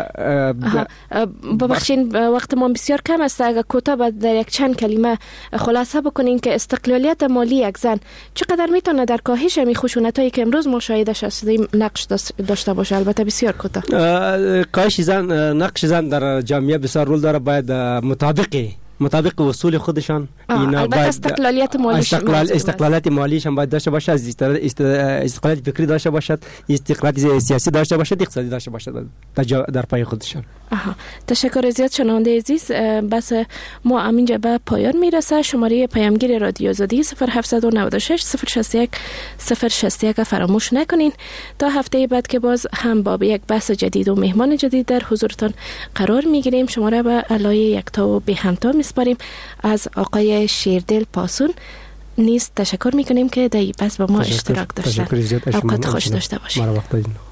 Speaker 15: ببخشید وقت ما بسیار کم است، اگر کوتاه در یک چند کلمه خلاصه بکنین که استقلالیت مالی یک زن چقدر میتونه در کاهش می خشونتایی که امروز مشاهدهش هستیم نقش داشته باشه؟ البته بسیار کوتاه.
Speaker 17: کاهش زن، نقش زن در جامعه بسیار رول داره، باید مطابق اصول خودشان
Speaker 15: البته استقلالیت مالیش
Speaker 17: استقلالیت مالیش هم باید داشته باشد، استقلالیت فکری داشته باشد، استقلالیت سیاسی داشته باشد، اقتصادی داشته باشد در پای خودشان.
Speaker 15: تشکر زیاد شنونده عزیز. بس ما همینجا به پایان میرسه. شماره پیامگیر رادیو آزادی 0796 061 061 فراموش نکنین. تا هفته بعد که باز هم با یک بحث جدید و مهمان جدید در حضورتان قرار میگیریم. شما را به علای یکتا و به همتا میسپاریم. از آقای شیردل پاسون نیز تشکر میکنیم که در این بحث با ما اشتراک داشتن. اوقات خوش داشته باشید.